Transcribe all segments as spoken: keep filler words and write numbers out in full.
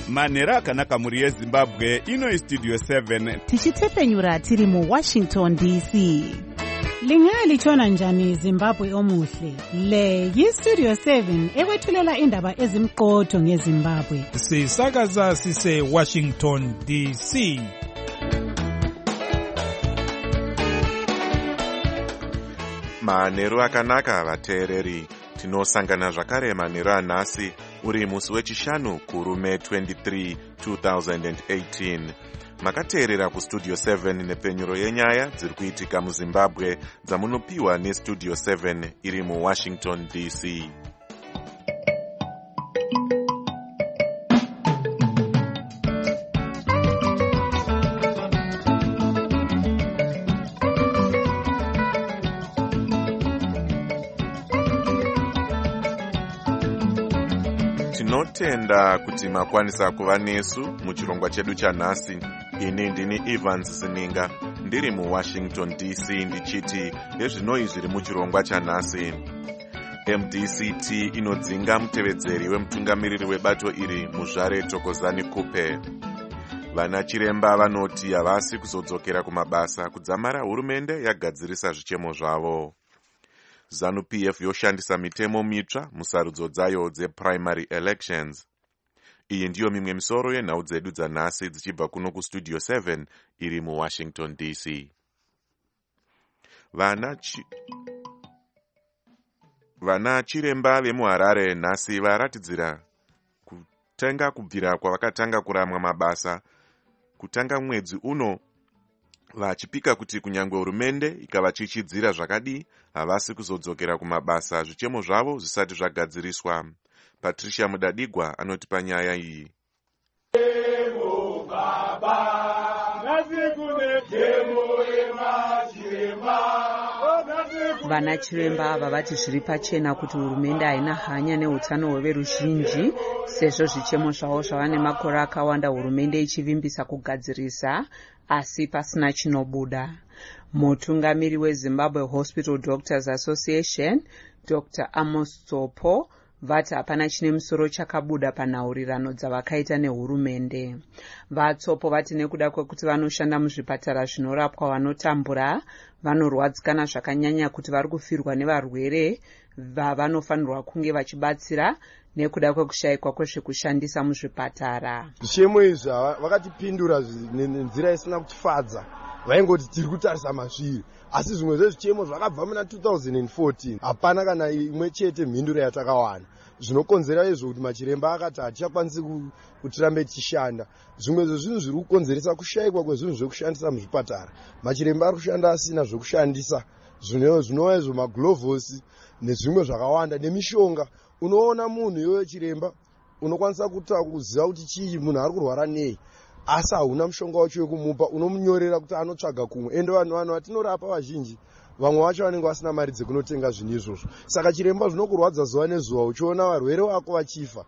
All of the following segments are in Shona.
manhero akanaka mhuri yezimbabwe. Ino istudio seven tichitefenyura tiri muwashington D C. Lingalitshona njani Zimbabwe omuhle? Le yistudio seven ekwethulela indaba ezimqotho ngeZimbabwe. Sisakaza sise Washington D C. Manhero akanaka vateereri, tinosangana zvakare manhero anhasi uri musi wechishanu kurume twenty-three two thousand eighteen. Makateerera kustudio seven nepfenyuro yenyaya dziri kuitika muZimbabwe dzamunopiwa nestudio seven iri muWashington D C. Tinotenda kuti makwanisa kuva nesu muchirongwa chedu chanhasi. Ini ndini Evans Sininga ndiri muWashington D C ndichiti ezvinoi zviri muchirongwa chanhasi. M D C T inodzinga mutevedzeri wemutungamiriri webato iri Muzvare Thokozani Kupe. Vana chiremba vanoti havasi kuzodzokera kumabasa kudzamara hurumende yagadzirisa zvichemo zvavo. ZANU P F yoshandisa mitemo mitsva musarudzo dzayo dzeprimary elections. Iyi ndiyo mimwe misoro yenhau dzedu dzanhasi dzichibva kuno kustudio seven iri muWashington D C. Vana chi... Vana chiremba vemuHarare nhasi varatidzira kutenga kubvira kwavakatanga kuramwa mabasa kutanga mwedzi uno, vachipika kuti kunyangwe hurumende ikavachichidzira zvakadi havasi kuzodzokera kumabasa zvichemo zvavo zvisati zvagadziriswa. Patricia Mudadigwa anotipa nyaya iyi. Vana chiremba ava vati zviri pachena kuti hurumende haina hanya neutano hweveruzhinji sezvo zvichemo zvavo zvava nemakore akawanda hurumende ichivimbisa kugadzirisa asi pasina chinobuda. Mutungamiri weZimbabwe Hospital Doctors Association Doctor Amos Tsopo vati hapana chine musoro chakabuda panhaurirano dzavakaita nehurumende. Vatsopo vati nekuda kwekuti vanoshanda muzvipatara zvinorapwa vanotambura vanorwadzikana zvakanyanya kuti vari kufirwa nevarwere vavanofanirwa kunge vachibatsira nekuda kwekushayikwa kwezvekushandisa muzvipatara. Zvichemo izvi vakatipindura nenzira isina kutifadza. Vaingoti tiri kutarisa masviri, asi zvimwe zvezvichemo zvakabva muna two thousand fourteen. Hapana kana imwe chete mhinduro yatakawana. Zvinokonzera izvo kuti machiremba akati hatichakwanisi kutirambe tichishanda. Zvimwe zvezvinhu zviri kukonzeresa kushayikwa kwezvinhu zvekushandisa muzvipatara. Machiremba ari kushanda asina zvekushandisa. Zvinova izvo maglovosi nezvimwe zvakawanda nemishonga. Unoona munhu iwe chiremba unokwanisa kuziva kuti chii munhu ari kurwara nei, asi hauna mushonga wacho wekumupa, unomunyorera kuti anotsvaga kumwe. Ende vanhu vanhu vatinorapa vazhinji vamwe vacho vanenge vasina mari dzekunotenga zvinhu izvozvo. Saka chiremba zvinokurwadza zuva nezuva uchiona varwere vako vachifa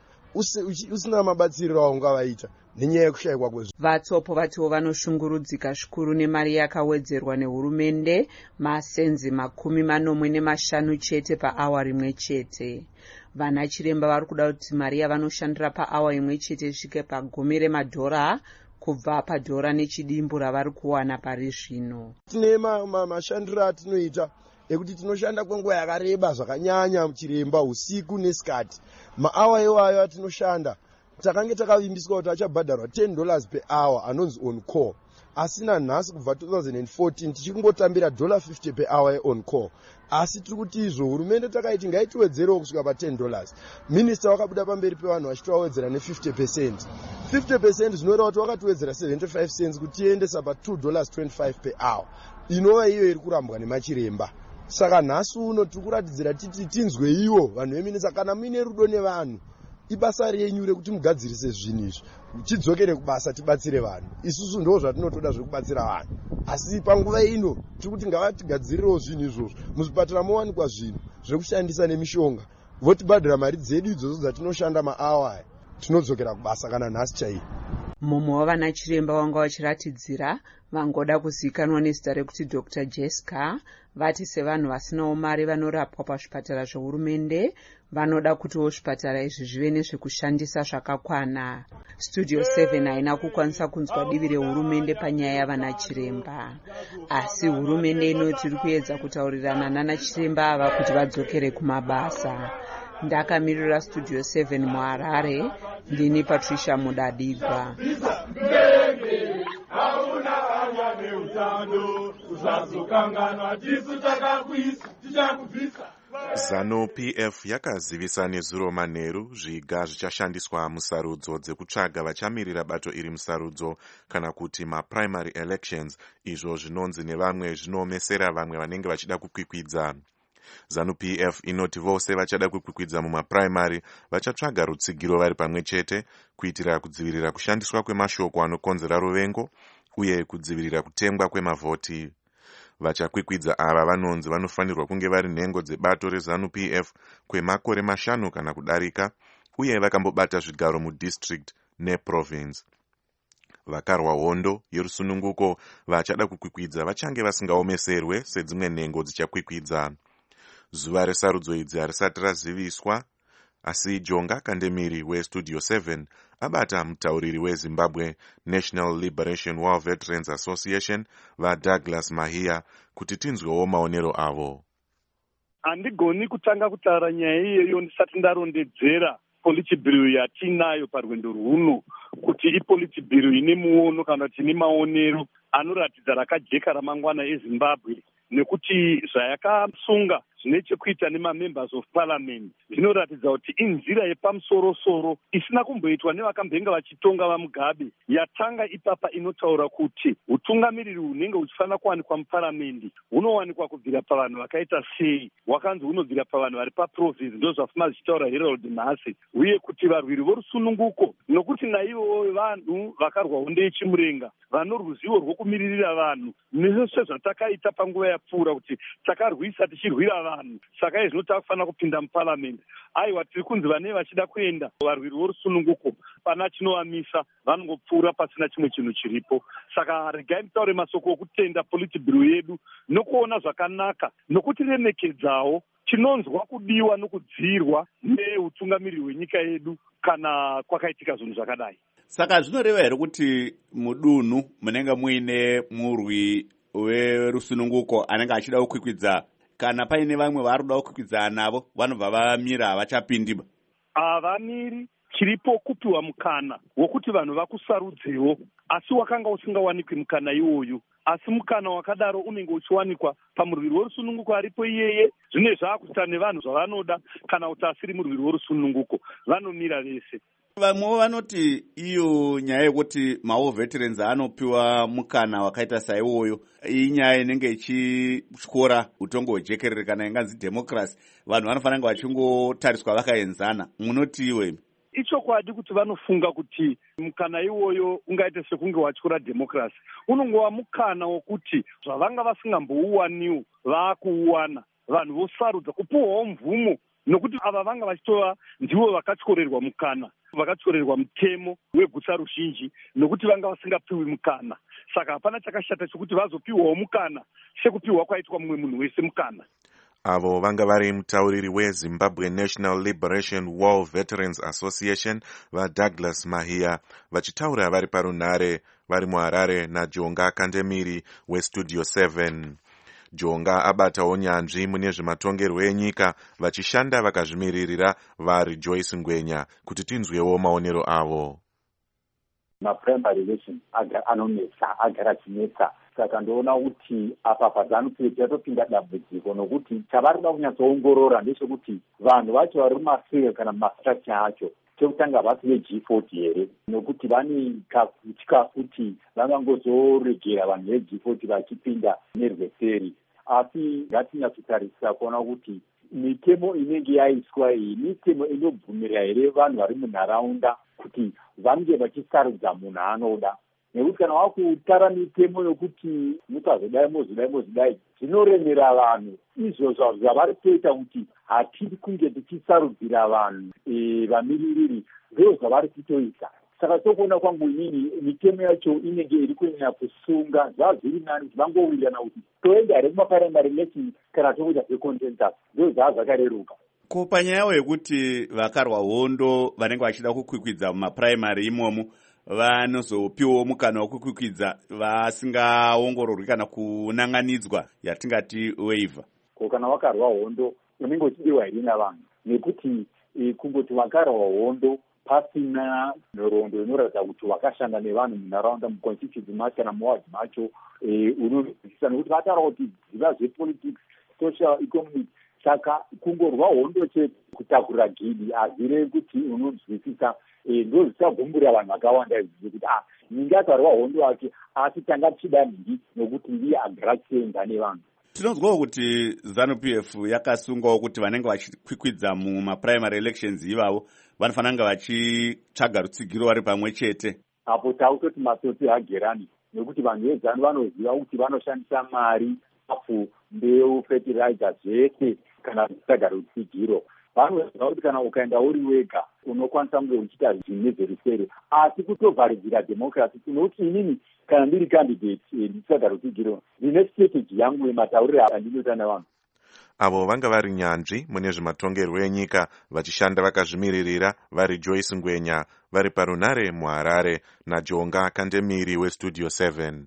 usina mabatsiriro aungavaita nenyaya yekushayikwa kwezvo. Vatsopo vatiwo vanoshungurudzika zvikuru nemari yakawedzerwa nehurumende masenzi makumi manomwe nemashanu chete paawa rimwe chete. Vana chiremba vari kuda kuti mari yavanoshandira paawa imwe chete isvike pagumi remadhora kubva padhora nechidimbu ravari kuwana pari zvino. Tine mashandiro atinoita ekuti tinoshanda kwenguva yakareba zvakanyanya muchiremba usiku nesikati. Maawa iwayo atinoshanda takange takavimbiswa kuti achabhadharwa ten dollars per hour anonzi on call. Asina nhasi kubva two thousand fourteen tichingotambira dollar fifty per hour on call. Asi tiri kuti izvo hurumende takaiti ngaitiwedzerewo kusvika pa ten dollars. Minister wakabuda pamberi pevanhu vachitowedzera ne fifty percent. fifty percent zvinoreva kuti wakatiwedzera seventy-five cents kuti tiendesa pa two dollars twenty-five per hour. Inova iyo iri kurambwa nemachiremba. Saka nhasi uno tiri kuratidzira titi tinzwe iwo vanhu veminisa kana muine rudo nevanhu. Ibasa renyu rekuti mugadzirise zvinhu izvi. Tidzokere kubasa tibatsire vanhu. Isusu ndo zvatinotoda zvekubatsira vanhu. Asi panguva ino tiri kuti ngavatigadzirirewo zvinhu izvozvo. Muzvipatara mowanikwa zvinhu zvekushandisa nemishonga. Votibhadhira mari dzedu idzodzo dzatinoshanda maawa aya. Tinodzokera kubasa kana nhasi chaiyo. mumwe wavana chiremba vanga vachiratidzira vangoda kuzivikanwa nezita rekuti Dr Jessica vati sevanhu vasinawo mari vanorapwa pazvipatara zvehurumende vanoda kutiwo zvipatara izvi zvive nezvekushandisa zvakakwana. Studio seven haina kukwanisa kunzwa divi rehurumende panyaya yavana chiremba, asi hurumende inoti iri kuedza kutaurirana nana chiremba ava kuti vadzokere kumabasa. Ndakamirira Studio seven muHarare, ndini Patricia Mudadigwa. Zanu P F yakazivisa nezuro manheru zviga zvichashandiswa musarudzo dzekutsvaga vachamirira bato iri musarudzo kana kuti maprimary elections, izvo zvinonzi nevamwe zvinoomesera vamwe vanenge vachida kukwikwidza. Zanu P F inoti vose vachada kukwikwidza mumaprimary vachatsvaga rutsigiro vari pamwe chete kuitira kudzivirira kushandiswa kwemashoko anokonzera ruvengo uye kudzivirira kutengwa kwemavhoti. Vachakwikwidza ava vanonzi vanofanirwa kunge vari nhengo dzebato reZanu P F kwemakore mashanu kana kudarika uye vakambobata zvigaro mudistrict neprovince. Vakarwa hondo yerusununguko vachada kukwikwidza vachange vasingaomeserwe sedzimwe nhengo dzichakwikwidza. Zuva resarudzo idzi harisati raziviswa, asi Jonga Kandemiri weStudio seven abata mutauriri weZimbabwe National Liberation War Veterans Association vaDouglas Mahia kuti tinzwewo maonero avo. Handigoni kutanga kutaura nyaya iyoyo ndisati ndarondedzera politibhiro yatinayo parwendo rwuno kuti ipolitibhiro ine muono kana kuti ine maonero anoratidza rakajeka ramangwana eZimbabwe, nekuti zvayakasunga zvine chekuita nemamembers of parliament zvinoratidza kuti inzira yepamusoro-soro isina kumboitwa nevakambenga vachitonga vaMugabe. Yatanga ipapa inotaura kuti utungamiriri hunenge huchifanira kuwanikwa muparamendi hunowanikwa kubvira pavanhu vakaita sei, hwakanzi hunobvira pavanhu vari paprovince, ndo zvafuma zvichitaura Herald nhasi, uye kuti varwiri vorusununguko, nokuti naivo vanhu vakarwa hondo yechimurenga vano ruzivo rwokumiririra vanhu nezvose zvatakaita panguva yapfuura kuti takarwisa tichirwira vanhu, saka izvi takufanira kupinda muparamendi. Aiwa, tiri kunzi vane vachida kuenda varwiri vorusununguko pana chinovamisa vanongopfuura pasina chimwe chinhu chiripo. Saka regai mutaure masoko okutenda politibhiro yedu nokuona zvakanaka nokutiremekedzawo chinonzwa kudiwa nokudzirwa neutungamiriri hwenyika yedu kana kwakaitika zvinhu zvakadai. Saka zvinoreva here kuti mudunhu munenge muine murwi werusununguko anenge achida kukwikwidza, kana paine vamwe vari kuda kukwikwidza navo vanobva vamira havachapindiba? Havamiri, chiripo kupiwa mukana wokuti vanhu vakusarudzewo, asi wakanga usingawanikwi mukana iwoyu. Asi mukana wakadaro unenge uchiwanikwa pamurwiri worusununguko aripo iyeye. Zvine zvaakuita nevanhu zvavanoda, kana kuti asiri murwiri worusununguko vanomira vese. Vamwe vanoti iyo nyaya yekuti mawo veterans anopiwa mukana wakaita saiwoyo inyaya inenge ichityora utongo hwejekerere kana inganzi democracy, vanhu vanofanira vachingotariswa vakaenzana. Munoti iwe? Ichokwadi kuti vanofunga kuti mukana iwoyo ungaite sekunge watyora democracy. Unongova mukana wokuti zvavanga vasingambouwaniwo vaakuuwana, vanhu vosarudza kupuwawo mvumo, nokuti ava vanga vachitova ndivo vakatyorerwa mukana, vakatyorerwa mutemo wegutsa ruzhinji, nokuti vanga vasingapiwi mukana. Saka hapana chakashata chokuti vazopiwawo mukana sekupiwa kwaitwa mumwe munhu wese mukana. Avo vanga vari mutauriri weZimbabwe National Liberation War Veterans Association vaDouglas Mahia vachitaura vari parunhare vari muHarare naJonga Kandemiri weStudio seven. Jonga abatawo nyanzvi mune zvematongerwo enyika vachishanda vakazvimiririra vari Joyce Ngwenya kuti tinzwewo maonero avo. Maprimary election anonetsa, agara achinetsa. Saka ndoona kuti apa paZanu P F yatopinda dambudziko, nokuti chavarikuda kunyatsoongorora ndechekuti vanhu vacho vari mumaseo kana mumastructure acho chekutanga vasi veG forty here, nokuti vane kutya kuti vangangozoregera vanhu veG forty vachipinda nerweseri. Asi ngatinyatsotarisa kuona kuti mitemo inenge yaiswa iyi mitemo inobvumirira here vanhu vari munharaunda kuti vange vachisarudza munhu anoda. Nekuti kana wakutara mitemo yokuti mukazodai mozodai mozodai zvinoremera vanhu, izvo zvavari kutoita kuti hatiri kunge tichisarudzira vanhu vamiririri, ndizvo zvavari kutoita. saka tokuona kwangu inini mitemo yacho inenge iri kunyanya kusunga zvazviri nani kuti vangowirirana kuti toenda remumaprimary elections kana tokuita zveconsensus ndo zvaa zvakareruka. Ko panyaya yekuti vakarwa hondo vanenge vachida kukwikwidza mumaprimary imomo vanozopiwawo mukana wekukwikwidza vasingaongororwi kana kunanganidzwa yatingati waiver. Ko kana wakarwa hondo unenge uchidiwa here navanhu nekuti e, kungoti wakarwa hondo pasina nhoroondo inoratidza kuti wakashanda nevanhu munharaunda muconstituency macho kana muwadi macho e, unonzwisisa nekuti vataura kuti ziva zvepolitics social economic saka kungorwa hondo chete kutakurira gidi hazvirevi kuti unonzwisisa e, ndo zvisagumburira vanhu vakawanda izvi kuti ah ninge akarwa hondo wake asi tanga tichida nhingi nokuti ndiye agara chienza nevanhu. Tinonzwawo kuti ZANU-P F yakasungawo kuti vanenge vachikwikwidza mumaprimary elections ivavo vanofanira kunge vachitsvaga rutsigiro vari pamwe chete. Apo tautoti matsotsi hagerani nekuti vanhu vezanu vanoziva kuti vanoshandisa mari afu mbeu fertilizer zvese kana kutsvaga rutsigiro. Vanoziva kuti kana ukaenda uri wega unokwanisa kunge uchiita zvine zverusere asi kutovharidzira democracy nokuti inini kana ndiri candidate nditsvaga rutsigiro ndine strategy yangu yematauriro andinoita navanhu. Avo vanga vari nyanzvi mune zvematongerwo enyika vachishanda vakazvimiririra vari Joyce Ngwenya vari parunare muHarare naJonga Kandemiri weStudio seven.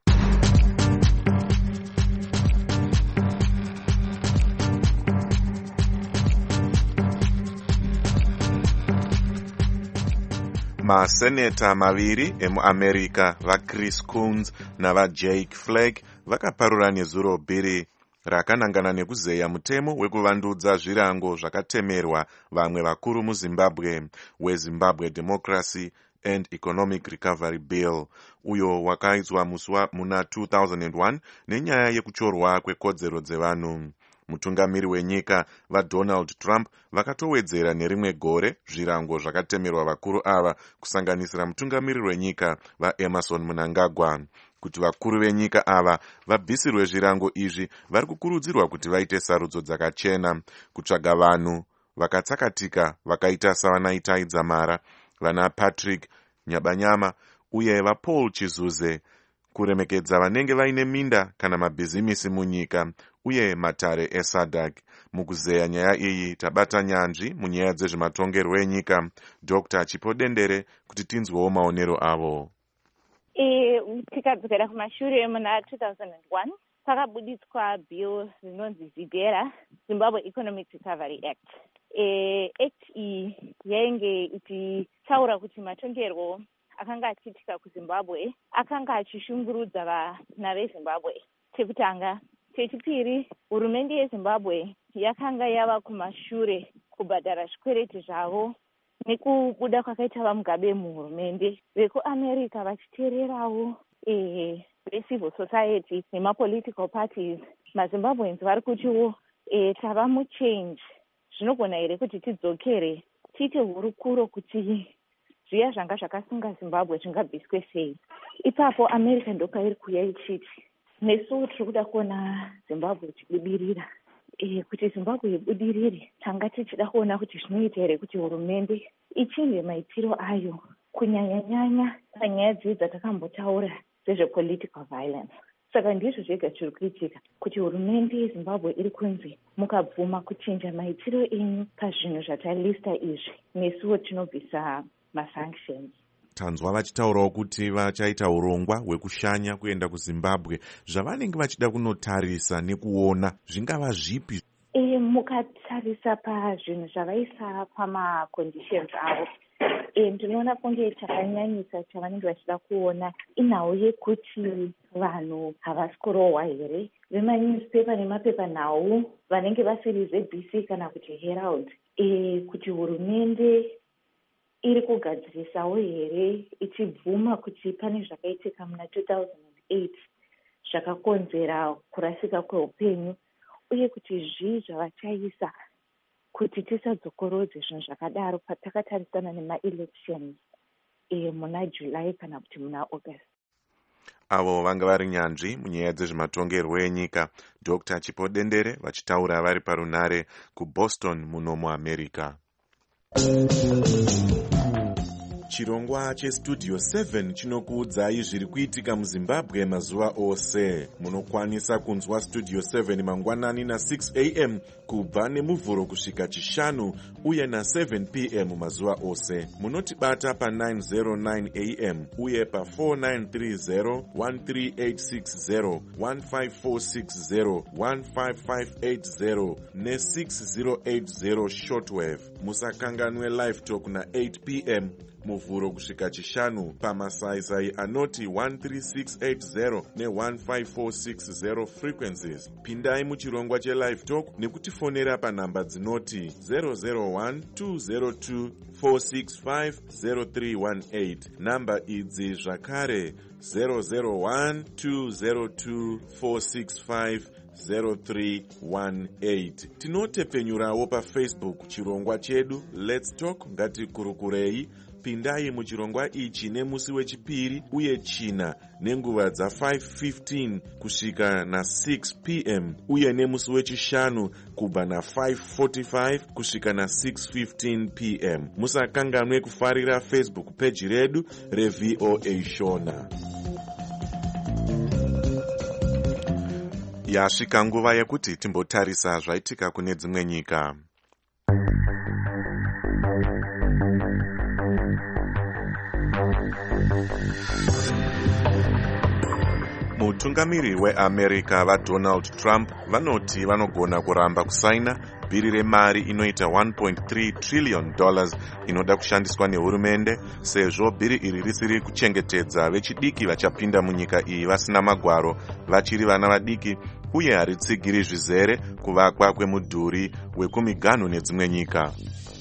Maseneta maviri emuAmerica vaChris Coons navaJake Flake vakaparura nezuro bhiri rakanangana nekuzeya mutemo wekuvandudza zvirango zvakatemerwa vamwe vakuru muZimbabwe weZimbabwe Democracy and Economic Recovery Bill uyo wakaizwa muswa muna two thousand one nenyaya yekuchorwa kwekodzero dzevanhu. Mutungamiri wenyika vaDonald Trump vakatowedzera nerimwe gore zvirango zvakatemerwa vakuru ava kusanganisira mutungamiri wenyika vaEmerson Mnangagwa. Kuti vakuru venyika ava vabvisirwe zvirango izvi vari kukurudzirwa kuti vaite sarudzo dzakachena kutsvaga vanhu vakatsakatika vakaita savanaita Dzamara vana Patrick Nyabanyama uye vaPaul Chizuze kuremekedza vanenge vaine minda kana mabhizimisi munyika uye matare eSADC. Mukuzeya nyaya iyi tabata nyanzvi munyaya dzezvematongerwo enyika Doctor Chipodendere kuti tinzwewo maonero avo. E, tikadzokera kumashure muna two thousand one pakabuditswa bill rinonzi ZIDERA, Zimbabwe Economic Recovery Act. E, act iyi yainge ichitaura kuti matongerwo akanga achiitika kuZimbabwe akanga achishungurudza vana veZimbabwe. Chekutanga. Chechipiri, hurumende yeZimbabwe yakanga yava kumashure kubhadhara zvikwereti zvavo nekubuda kwakaita vamugabe muhurumende vekuAmerica vachiteererawo eh vecivil society nemapolitical parties. MaZimbabweans vari kutiwo eh tava muchange. Zvinogona here kuti tidzokere tiite hurukuro kuti zviya zvanga zvakasunga Zimbabwe zvingabviswe sei. Ipapo America ndokairi kuuya ichiti nesu tiri kuda kuona Zimbabwe ichibudirira. E, kuti Zimbabwe ibudirire tanga tichida kuona kuti zvinoita here kuti hurumende ichinje maitiro ayo kunyanya-nyanya panyaya dzidzi dzatakambotaura dzezvepolitical violence. Saka ndizvo zvega zviri kuitika kuti hurumende yeZimbabwe iri kunzi mukabvuma kuchinja maitiro enyu pazvinhu zvatalista izvi nesuwo tinobvisa masanctions. Tanzwa vachitaurawo kuti vachaita urongwa hwekushanya kuenda kuZimbabwe. Zvavanenge vachida kunotarisa nekuona zvingava zvipi? E, mukatarisa pazvinhu zvavaisa pamaconditions avo, e, ndinoona kunge chakanyanyisa chavanenge vachida kuona inhau yekuti vanhu havasi kurohwa here. Vemanewspaper nemapepanhau vanenge vasiri Z B C kana kuti Herald, e, kuti hurumende iri kugadzirisawo here ichibvuma kuti pane zvakaitika muna two thousand eight zvakakonzera kurasika kweupenyu uye kuti zvii zvavachaisa kuti tisadzokorodze zvinhu zvakadaro patakatarisana nemaelections e, muna July kana kuti muna August. Avo vanga vari nyanzvi munyaya dzezvematongerwo enyika Doctor Chipodendere vachitaura vari parunare kuBoston muno muAmerica. Chirongwa chestudio seven chinokuudzai zviri kuitika muZimbabwe mazuva ose. Munokwanisa kunzwa studio seven mangwanani na six a m kubva nemuvhuro kusvika chishanu uye na seven p m mazuva ose. Munotibata pa nine oh nine a m uye pa four nine three zero, one three eight six zero, one five four six zero, one five five eight zero ne six zero eight zero shortwave. Musakanganwe live talk na eight p m muvhuro kusvika chishanu pamasaisai anoti one three six eight zero ne one five four six zero frequencies. Pindai muchirongwa chelive talk nekutifonera panhamba dzinoti zero zero one two zero two four six five zero three one eight. Namba idzi zvakare zero zero one two zero two four six five zero three one eight. Tinotepfenyurawo paFacebook chirongwa chedu Let's Talk ngatikurukurei. Pindai muchirongwa ichi nemusi wechipiri uye china nenguva dza five fifteen kusvika na six p m uye nemusi wechishanu kubva na five forty-five kusvika na six fifteen p m. Musakanganwe kufarira Facebook page redu reV O A Shona. Yasvika nguva yekuti timbotarisa zvaitika kune dzimwe nyika. Mutungamiri weAmerica vaDonald Trump vanoti vanogona kuramba kusaina bhiri remari inoita one point three trillion dollars inoda kushandiswa nehurumende sezvo bhiri iri risiri kuchengetedza vechidiki vachapinda munyika iyi vasina magwaro vachiri vana vadiki uye haritsigiri zvizere kuvakwa kwemudhuri wekumiganhu nedzimwe nyika.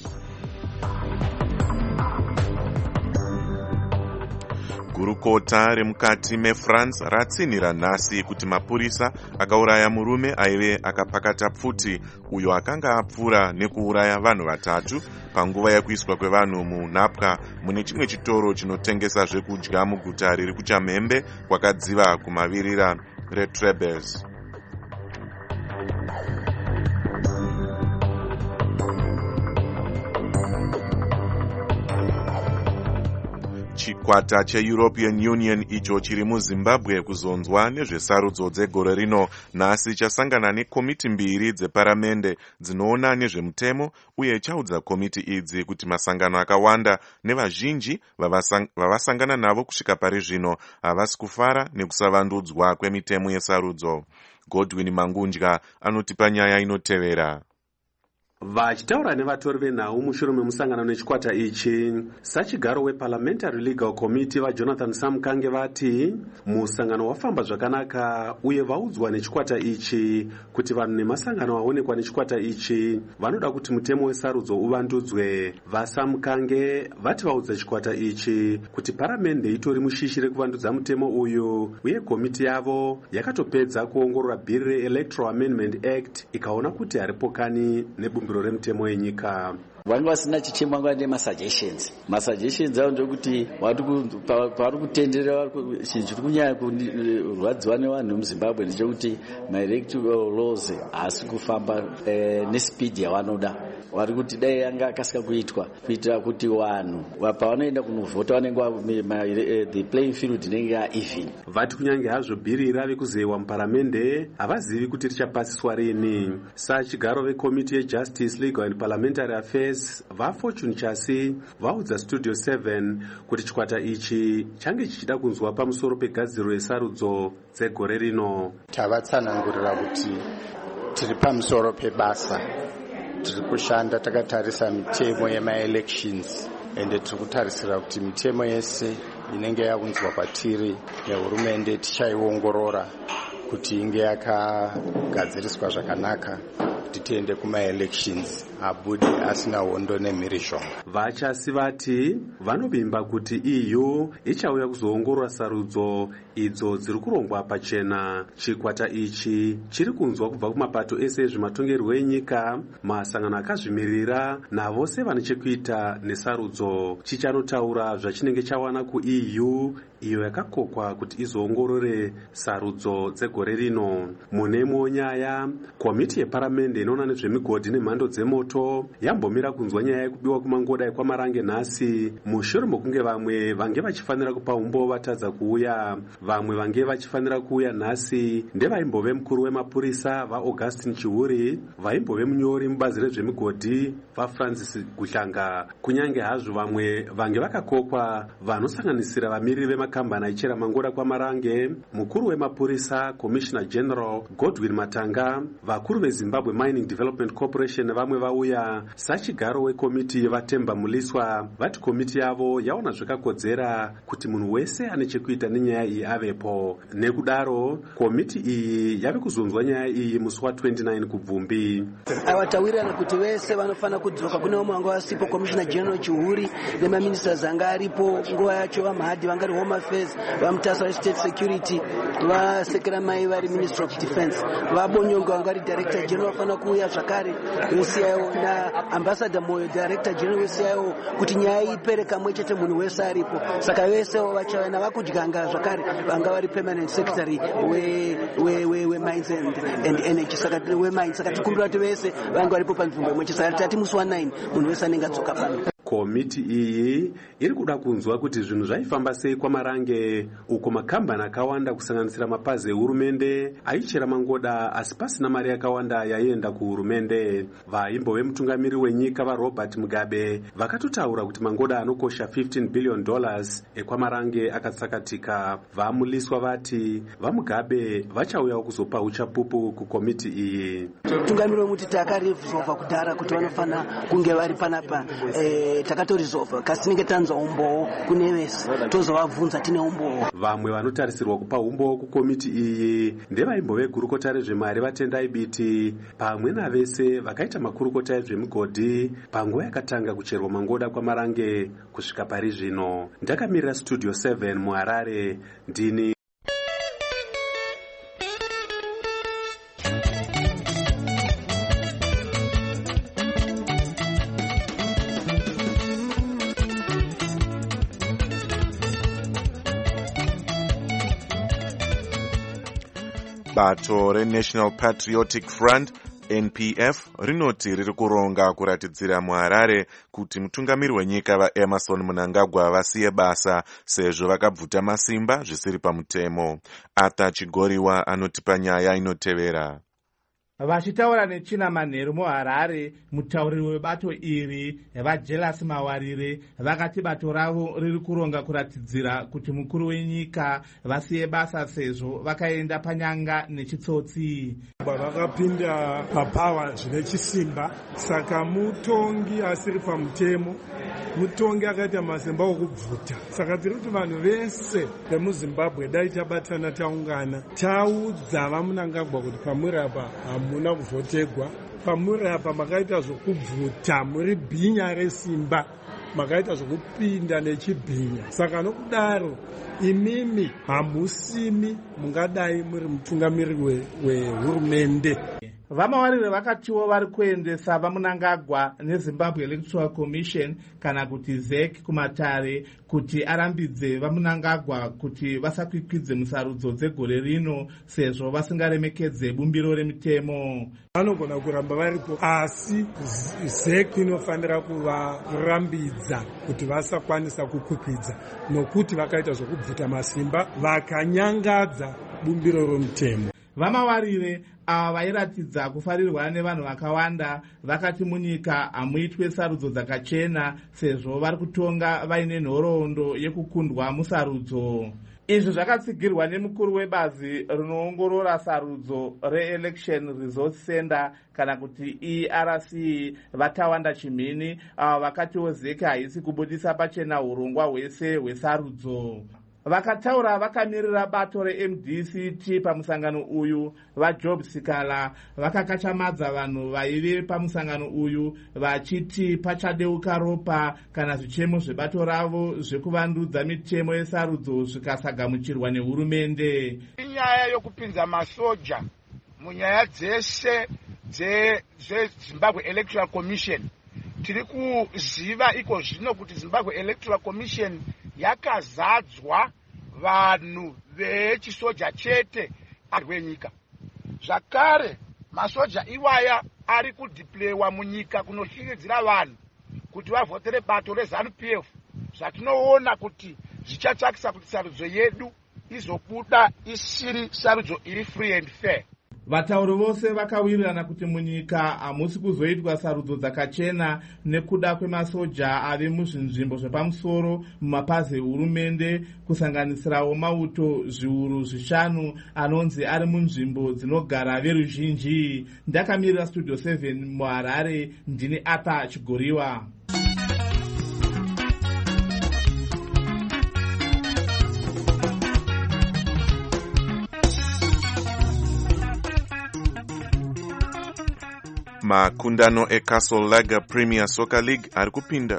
Gurukota remukati meFrance ratsinhira nhasi kuti mapurisa akauraya murume aive akapakata pfuti uyo akanga apfuura nekuuraya vanhu vatatu panguva yekuiswa kwevanhu munhapwa mune chimwe chitoro chinotengesa zvekudya muguta riri kuChamhembe kwakadziva kumavirira reTrebes. Chikwata cheEuropean Union icho chiri muZimbabwe kuzonzwa nezvesarudzo dzegore rino nhasi chasangana nekomiti mbiri dzeparamende dzinoona nezvemutemo uye chaudza komiti idzi kuti masangano akawanda nevazhinji vavasangana navo kusvika pari zvino havasi kufara nekusavandudzwa kwemitemo yesarudzo. Godwin Mangunja anotipa nyaya inotevera. Vachitaura nevatori venhau mushure memusangano nechikwata ichi, sachigaro weParliamentary Legal Committee vaJonathan Samkange vati musangano wafamba zvakanaka uye vaudzwa nechikwata ichi kuti vanhu nemasangano aonekwa nechikwata ichi vanoda kuti mutemo wesarudzo uvandudzwe. VaSamkange vati vaudza chikwata ichi kuti paramende itori mushishi rekuvandudza mutemo uyu uye komiti yavo yakatopedza kuongorora bhiri reElectoral Amendment Act ikaona kuti haripo kani nebumbiro remutemo yenyika. Vanhu vasina chichema ngande masuggestions. Masuggestions avo ndekuti vari kutenderera chinhu chiri kunyanya kurwadziwa nevanhu muZimbabwe ndechekuti maelectoral laws haasi kufamba nespeed yavanoda. Vari kuti dai anga akasika kuitwa kuitira kuti vanhu pavanoenda kunovhota vanenge the playing field inenge even. Vati kunyange hazvo bhiri rave kuzeyiwa muparamende havazivi kuti richapasiswa rini. Sachigaro vekomiti yeJustice, Legal and Parliamentary Affairs vaFortune Chasi vaudza Studio seven kuti chikwata ichi change chichida kunzwa pamusoro pegadziro yesarudzo dzegore rino. Tavatsanangurira kuti tiri pamusoro pebasa, tiri kushanda takatarisa mitemo yemaelections ende tiri kutarisira kuti mitemo yese inenge yakunzwa kwatiri nehurumende tichaiongorora kuti inge yakagadziriswa zvakanaka kuti tiende kumaelections abudi asina hondo nemhirizhonga. Vachasi vati vanovimba kuti E U ichauya kuzoongorora sarudzo idzo dziri kurongwa pachena. Chikwata ichi chiri kunzwa kubva kumapato ese ezvematongerwo enyika, masangano akazvimirira navose vane chekuita nesarudzo. Chichanotaura zvachinenge chawana kuE U iyo yakakokwa kuti izoongorore sarudzo dzegore rino. Munemwewo nyaya, komiti yeparamende inoona nezvemigodhi nemhando dzemoto yambomira kunzwa nyaya yekubiwa kumangoda ekwamarange nhasi, mushure mokunge vamwe vange vachifanira kupa umbo vatadza kuuya. Vamwe vange vachifanira kuuya nhasi ndevaimbove mukuru wemapurisa vaAugustin Chihuri, vaimbove munyori mubazi rezvemigodhi vaFrancis Guhlanga, kunyange hazvo vamwe vange vakakokwa vanosanganisira vamiriri vemakambani aichera mangoda kwamarange, mukuru wemapurisa Commissioner General Godwin Matanga, vakuru veZimbabwe Mining Development Corporation nevamwe vauya. Sachigaro wekomiti vaTemba Muliswa vati komiti yavo yaona zvakakodzera kuti munhu wese ane chekuita nenyaya iyi avepo. Nekudaro komiti iyi yave kuzonzwa nyaya iyi musi wa twenty-nine kubvumbi. Avatawirirana kuti vese vanofana kudzoka kune vamwe vanga vasipo, Commissioner General Chihuri nemaministers anga aripo nguva yacho, vaMahadi vanga vari Home Affairs, vaMutasa veState Security, vaSekeramai vari Minister of Defense, vaBonyonga vanga vari Director General vafana kuuya zvakare ve-C I O, naAmbassador Moyo Director General we-C I O, kuti nyaya ipere kamwe chete munhu wese aripo. Saka vese vachava navakudyanga zvakare vanga vari Permanent Secretary we-Mines and Energy, saka we-Mines, saka tikumbira kuti vese vanga varipo panzvimbo imwe chete. Saka tati musi wa nine munhu wese anenge adzoka pano. Komiti iyi iri kuda kunzwa kuti zvinhu zvaifamba sei kwamarange, uko makambani akawanda kusanganisira mapazi ehurumende aichera mangoda asi pasina mari yakawanda yaienda kuhurumende. Vaimbove mutungamiri wenyika vaRobert Mugabe vakatotaura kuti mangoda anokosha fifteen billion dollars ekwamarange akatsakatika. VaMuliswa vati vaMugabe vachauyawo kuzopa uchapupu kukomiti iyi. Mutungamiri wemuti takarizova kudhara kuti vanofana kunge vari panapa, eh, takatorisolva kasi tinenge tanzwa umbowo kune vese tozovabvunza tine umbowo. Vamwe vanotarisirwa kupa umbowo kukomiti iyi ndevaimbove gurukota rezvemari vaTendai Biti pamwe navese vakaita makurukota ezvemigodhi panguva yakatanga kucherwa mangoda kwamarange kusvika pari zvino. Ndakamirira Studio seven muHarare, ndini bato reNational Patriotic Front N P F rinoti riri kuronga kuratidzira muHarare kuti mutungamiri wenyika vaEmmerson Mnangagwa vasiye basa sezvo vakabvuta masimba zvisiri pamutemo. Arthur Chigoriwa anotipa nyaya inotevera. Vachitaura nechina manheru muHarare, mutauriri webato iri vaJelas Mawarire vakati bato ravo riri kuronga kuratidzira kuti mukuru wenyika vasiye basa sezvo vakaenda panyanga nechitsotsi. Vakapinda papawa zvine chisimba, saka mutongi asiri pamutemo, mutongi akaita masimba okubvuta. Saka tiri kuti vanhu vese vemuZimbabwe dai tabatana taungana taudza vaMnangagwa kuti pamuri apa hamuna kuvhotegwa, pamuri apa makaita zvokubvuta, muri bhinya resimba, makaita zvokupinda nechibhinya. Saka nokudaro imimi hamusimi mungadai muri mutungamiri wehurumende. VaMawarire vakatiwo vari kuendesa vaMnangagwa neZimbabwe Electoral Commission kana kuti Z E C kumatare kuti arambidze vaMnangagwa kuti vasakwikwidze musarudzo dzegore rino sezvo vasingaremekedze bumbiro remitemo. Vanogona kuramba varipo asi Z E C inofanira kuvarambidza kuti vasakwanisa kukwikwidza nokuti vakaita zvokubvuta masimba vakanyangadza bumbiro romutemo. VaMawarire ava vairatidza kufarirwa nevanhu vakawanda vakati munyika hamuitwe sarudzo dzakachena sezvo vari kutonga vaine nhoroondo yekukundwa musarudzo. Izvi zvakatsigirwa nemukuru webazi rinoongorora sarudzo reElection Resource Center kana kuti E R C vaTawanda Chimhini, ava vakatiwo Z E C haisi kubudisa pachena urongwa hwese hwesarudzo. Vakataura vakamirira bato reM D C T pamusangano uyu, vaJob Sikala vakakachamadza vanhu vaive pamusangano uyu vachiti pachadeuka ropa kana zvichemo zvebato ravo zvekuvandudza mitemo yesarudzo zvikasagamuchirwa nehurumende. Inyaya yokupinza masoja munyaya dzese dzeZimbabwe Electoral Commission, tiri kuziva iko zvino kuti Zimbabwe Electoral Commission yakazadzwa vanhu vechisoja chete arwenyika. Zvakare masoja iwaya ari kudhiplewa munyika kunoshiridzira vanhu kuti vavhotere bato rezanu P F. Zvatinoona kuti zvichatsvakisa kuti sarudzo yedu izobuda isiri sarudzo iri free and fair. Vatauri vose vakawirirana kuti munyika hamusi kuzoitwa sarudzo dzakachena nekuda kwemasoja ave muzvinzvimbo zvepamusoro mumapazi ehurumende, kusanganisirawo mauto zviuru zvishanu anonzi ari munzvimbo dzinogara veruzhinji. Ndakamirira Studio seven muHarare, ndini Arthur Chigoriwa. Makundano eCastle Lager Premier Soccer League ari kupinda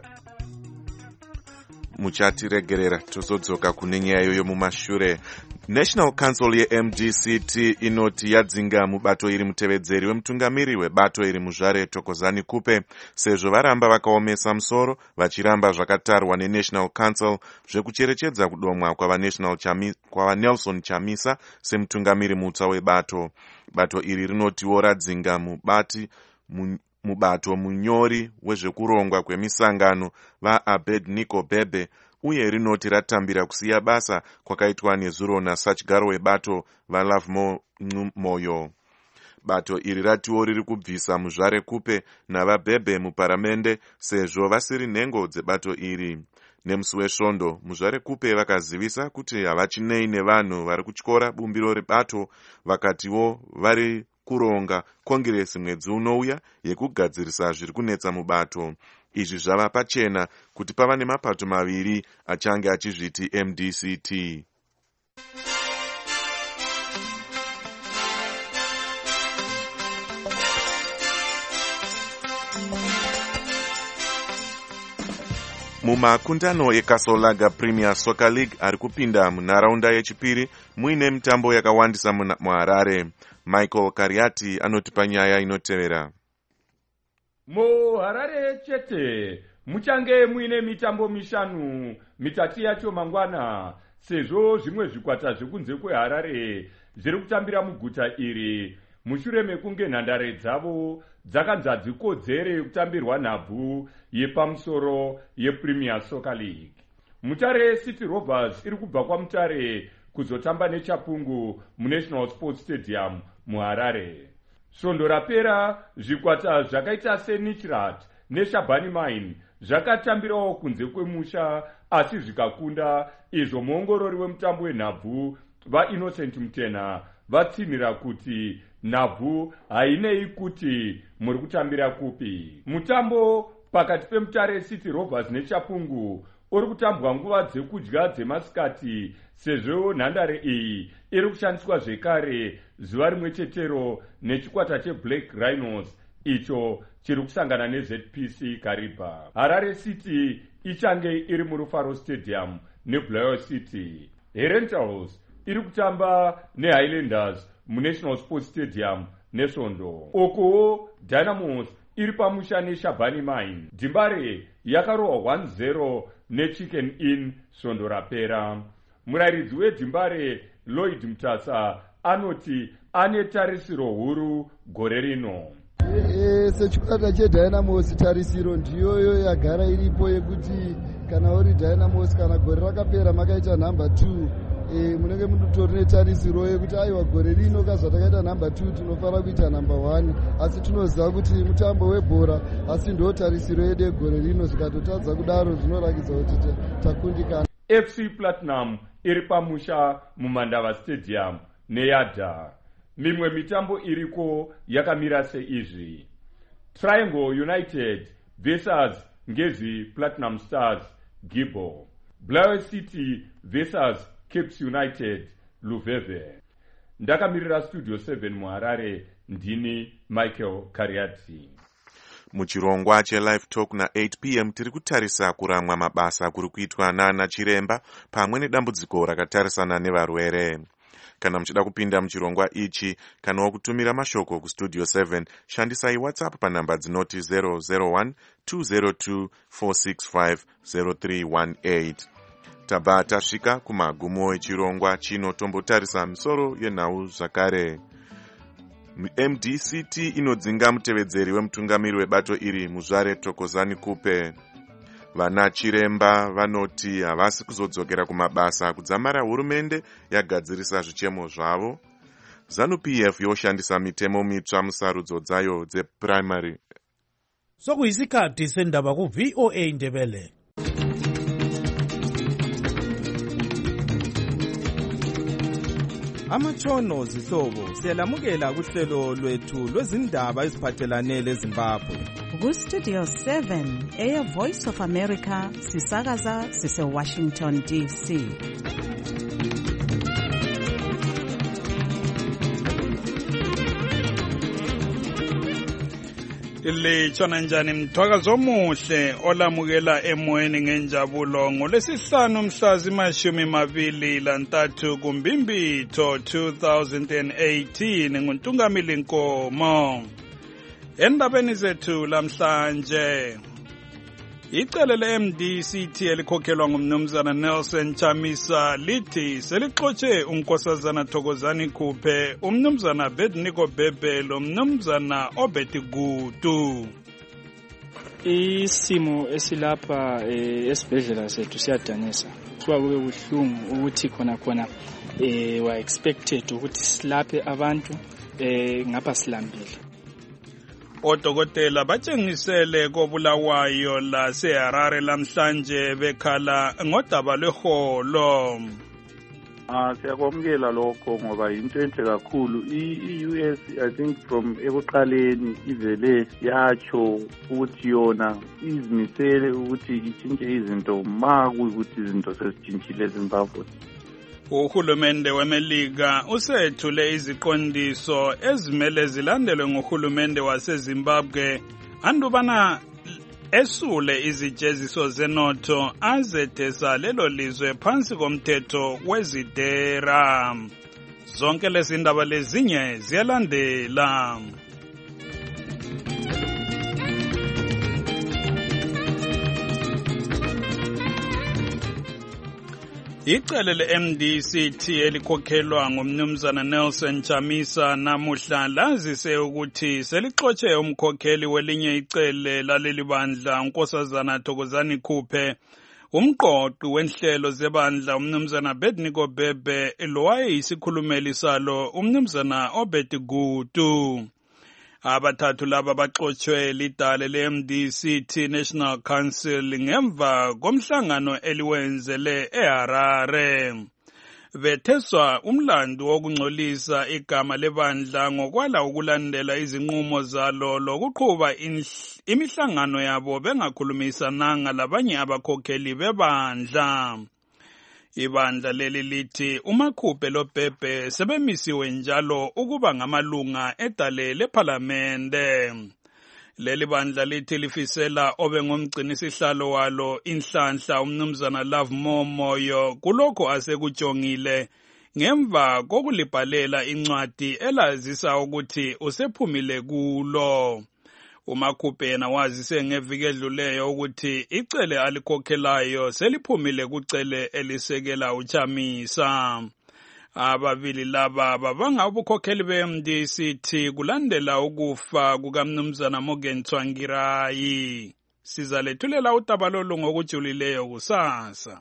muchatiregerera tozodzoka kune nyaya iyoyo mumashure. National Council ye-M D C T inoti yadzinga mubato iri mutevedzeri wemutungamiri webato iri muzvare Thokozani Kupe sezvo varamba vakaomesa musoro vachiramba zvakatarwa neNational Council zvekucherechedza kudomwa kwavaNelson Chamisa semutungamiri mutsva webato. Bato iri rinotiwo radzinga mubati mubato munyori wezvekurongwa kwemisangano vaAbednego Bebe uye rinoti ratambira kusiya basa kwakaitwa nezuro nasachigaro webato vaLove Moyo. Bato iri ratiwo riri kubvisa muzvare Kupe navaBebe muparamende sezvo vasiri nhengo dzebato iri. Nemusi wesvondo muzvare Kupe vakazivisa kuti havachinei nevanhu vari kutyora bumbiro rebato, vakatiwo vari kuronga kongiresi mwedzi unouya yekugadzirisa zviri kunetsa mubato. Izvi zvava pachena kuti pava nemapato maviri achange achizviti M D C T. Mumakundano eCastle Lager Premier Soccer League ari kupinda munharaunda yechipiri muine mitambo yakawandisa muHarare. Michael Kariati anotipa nyaya inotevera. MuHarare chete muchange muine mitambo mishanu, mitatu yacho mangwana, sezvo zvimwe zvikwata zvekunze kweHarare zviri kutambira muguta iri mushure mekunge nhandare dzavo dzakanzi dzikodzere kutambirwa nhabvu yepamusoro yePremier Soccer League. Mutare City Rovers iri kubva kwaMutare kuzotamba neChapungu muNational Sports Stadium muHarare. Svondo rapera zvikwata zvakaita seNichirat neShabani Mine zvakatambirawo kunze kwemusha asi zvikakunda, izvo muongorori wemutambo wenhabvu vaInnocent Mutena vatsinira kuti nhabvu hainei kuti muri kutambira kupi. Mutambo pakati peMutare City Rovers neChapungu uri kutambwa nguva dzekudya dzemasikati sezvo nhandare iyi iri kushandiswa zvekare zuva rimwe chetero nechikwata cheBlack Rhinos icho chiri kusangana neZ P C Kariba. Harare City ichange iri muRufaro Stadium neBulawayo City. Herentals iri kutamba neHighlanders muNational Sports Stadium nesvondo. Ukowo Dynamos iri pamusha neShabani Mine. Dimbare yakarohwa one zero neChicken Inn svondo rapera. Murairidzi weDimbare Lloyd Mutasa anoti ane tarisiro huru gore rino. E, sechikwata cheDynamos tarisiro ndiyoyo yagara iripo yekuti kana uri Dynamos kana gore rakapera makaita number two e, munenge mutori netarisiro yekuti aiwa gore rino kazva takaita number two tinofara kuita number one, asi tinoziva kuti mutambo webhora asi ndo tarisiro yedu gore rino. Zvikatotadza kudaro zvinorakidza kuti takundikana. F C Platinum iri pamusha muMandava Stadium neYadha. Mimwe mitambo iriko yakamira seizvi: Triangle United versus Ngezi Platinum Stars Gibo, Bulawayo City versus Caps United Luveve. Ndakamirira Studio seven muHarare, ndini Michael Kariati. Muchirongwa cheLive Talk na eight p m tiri kutarisa kuramwa mabasa kuri kuitwa nana chiremba pamwe nedambudziko rakatarisana nevarwere. Kana muchida kupinda muchirongwa ichi kana kutumira mashoko kuStudio seven, shandisai WhatsApp panhamba dzinoti zero zero one two zero two four six five zero three one eight. tabva tasvika kumagumo echirongwa chino tombotarisa misoro yenhau zvakare. M D C T inodzinga mutevedzeri wemutungamiri webato iri Muzvare Thokozani Kupe. Vana chiremba vanoti havasi kuzodzokera kumabasa kudzamara hurumende yagadzirisa zvichemo zvavo. ZANU-P F yoshandisa mitemo mitsva musarudzo dzayo dzeprimary. Sokuyisikhathi sendaba ku V O A Ndebele. Amatshono zihlobo siyalamukela kuhlelo lwethu lwezindaba eziphathelane leZimbabwe. Ku Studio seven eya Voice of America sisakaza sise Washington D C. Litshona njani mthwakazo omuhle olamukela emoyeni ngenjabulo ngolesihlanu mhla zimashumi mabili lantathu kuMbimbitho two thousand eighteen nguNtungamili Nkomo. Endabeni zethu lamhlanje, icele le-M D C T elikhokhelwa ngumnumzana Nelson Chamisa lithi selixotshe unkosazana Thokozani Kupe, umnumzana Bedniko Bebe lomnumzana Obeti Gutu. Isimo esilapha esibhedlela sethu siyadanisa. Kuba kube buhlungu ukuthi khona khona eh wa expected ukuthi silaphe abantu eh ngapha silambile. Odokotela batshengisele kobulawayo laseHarare lamhlanje bekhala ngodaba lweholo. Ah siyakwamukela lokho ngoba into enhle kakhulu. I-U S I think from ekuqaleni ivele yacho ukuthi yona izimisele ukuthi itshintshe izinto maku ukuthi izinto sezitshintshile eZimbabwe. Uhulumende weMelika usethule iziqondiso ezimele zilandelwe ngohulumende waseZimbabwe andubana esule izijeziso zenotho azethesa lelo lizwe phansi komthetho wezidera. Zonke lezi ndaba lezinye ziyalandela. Icele le-M D C T elikhokhelwa ngumnumzana Nelson Chamisa namuhla lazise ukuthi selixotshe umkhokheli welinye icele laleli bandla unkosazana Thokozani Kupe, umqoqi wenhlelo zebandla umnumzana Bedniko Bebe lowayeyisikhulumeli salo umnumzana Obeti Gutu. Abathathu laba baxotshwe lidale le-M D C T National Council ngemva komhlangano eliwenzele eHarare. Betheswa umlando wokungcolisa igama lebandla ngokwala ukulandela izinqumo zalo lokuqhuba imihlangano yabo bengakhulumisananga labanye abakhokheli bebandla. Ibandla leli lithi uMakupe loBhebhe sebemisiwe njalo ukuba ngamalunga edale lePhalamende. Leli bandla lithi lifisela obe ngumgcini sihlalo walo inhlanhla umnumzana Love Momoyo kulokho asekujongile ngemva kokulibhalela incwadi elazisa ukuthi usephumile kulo. uMakupe yena wazise ngeviki edluleyo ukuthi icele alikhokhelayo seliphumile kucele elisekela uChamisa. Ababili laba babanga ubukhokheli be-M D C T kulandela ukufa kukamnumzana Morgan Tsvangirai. Sizalethulela udaba lolu ngokujulileyo kusasa.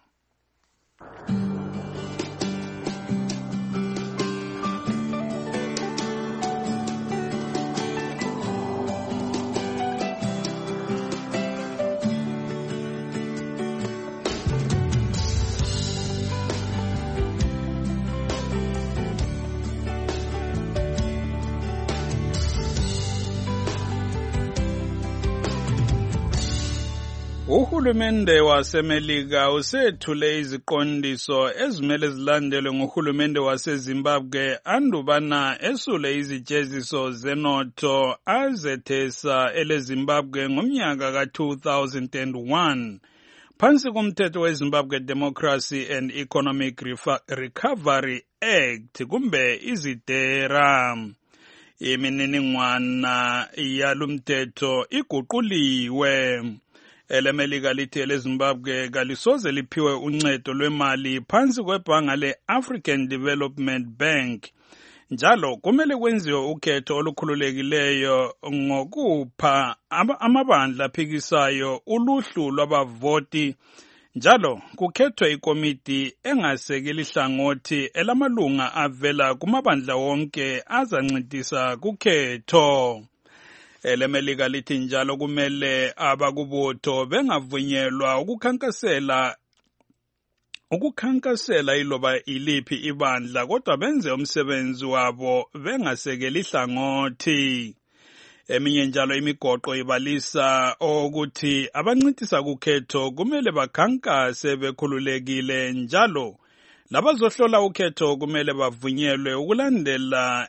Uhulumende waseMelika usethule iziqondiso ezimele zilandelwe ngohulumende waseZimbabwe andubana esule izijeziso zenotho azethesa eleZimbabwe ngomnyaka ka two thousand one phansi komthetho weZimbabwe Democracy and Economic Recovery Act kumbe izidera. Imininingwana yalumthetho iguquliwe. elemelika lithi elezimbabwe kalisoze liphiwe uncedo lwemali phansi kwebhanga le-African Development Bank. Njalo kumele kwenziwe ukhetho olukhululekileyo ngokupha amabandla aphikisayo uluhlu lwabavoti. Njalo kukhethwe ikomiti engasekeli hlangothi elamalunga avela kumabandla wonke azancedisa kukhetho. Elemelika lithi njalo kumele abakubutho bengavunyelwa ukukhankasela ukukhankasela iloba iliphi ibandla kodwa benze umsebenzi wabo bengasekeli hlangothi. Eminye njalo imigoqo ibalisa ukuthi abancitisa kukhetho kumele bakhankase bekhululekile njalo labazohlola ukhetho kumele bavunyelwe ukulandela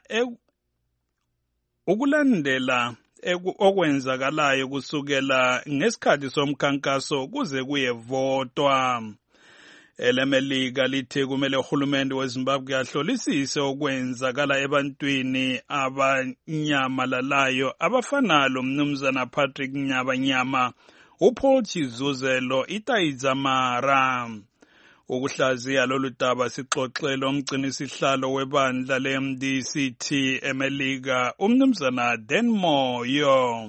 ukulandela okwenzakalayo kusukela ngesikhathi somkhankaso kuze kuyevotwa. Elemelika lithi kumele uhulumende weZimbabwe ahlolisise okwenzakala ebantwini abanyamalalayo abafana lomnumzana Patrick Nyabanyama, uPaul Chizuzelo, iTaizamara. Ukuhlaziya lolu daba sixoxele umgcinisihlalo webandla le-M D C T eMelika, umnumzana Dan Moyo.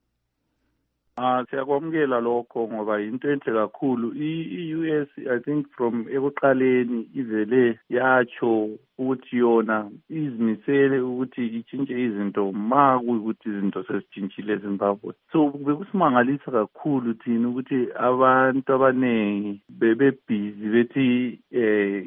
Ah siyakwamukela lokho ngoba into enhle kakhulu. I-U S I think from ekuqaleni ivele yacho ukuthi yona izimisele ukuthi itshintshe izinto ma kuyikuthi izinto sezitshintshile eZimbabwe. So bekusimangalisa kakhulu thina ukuthi abantu abaningi bebebhizi bethi eh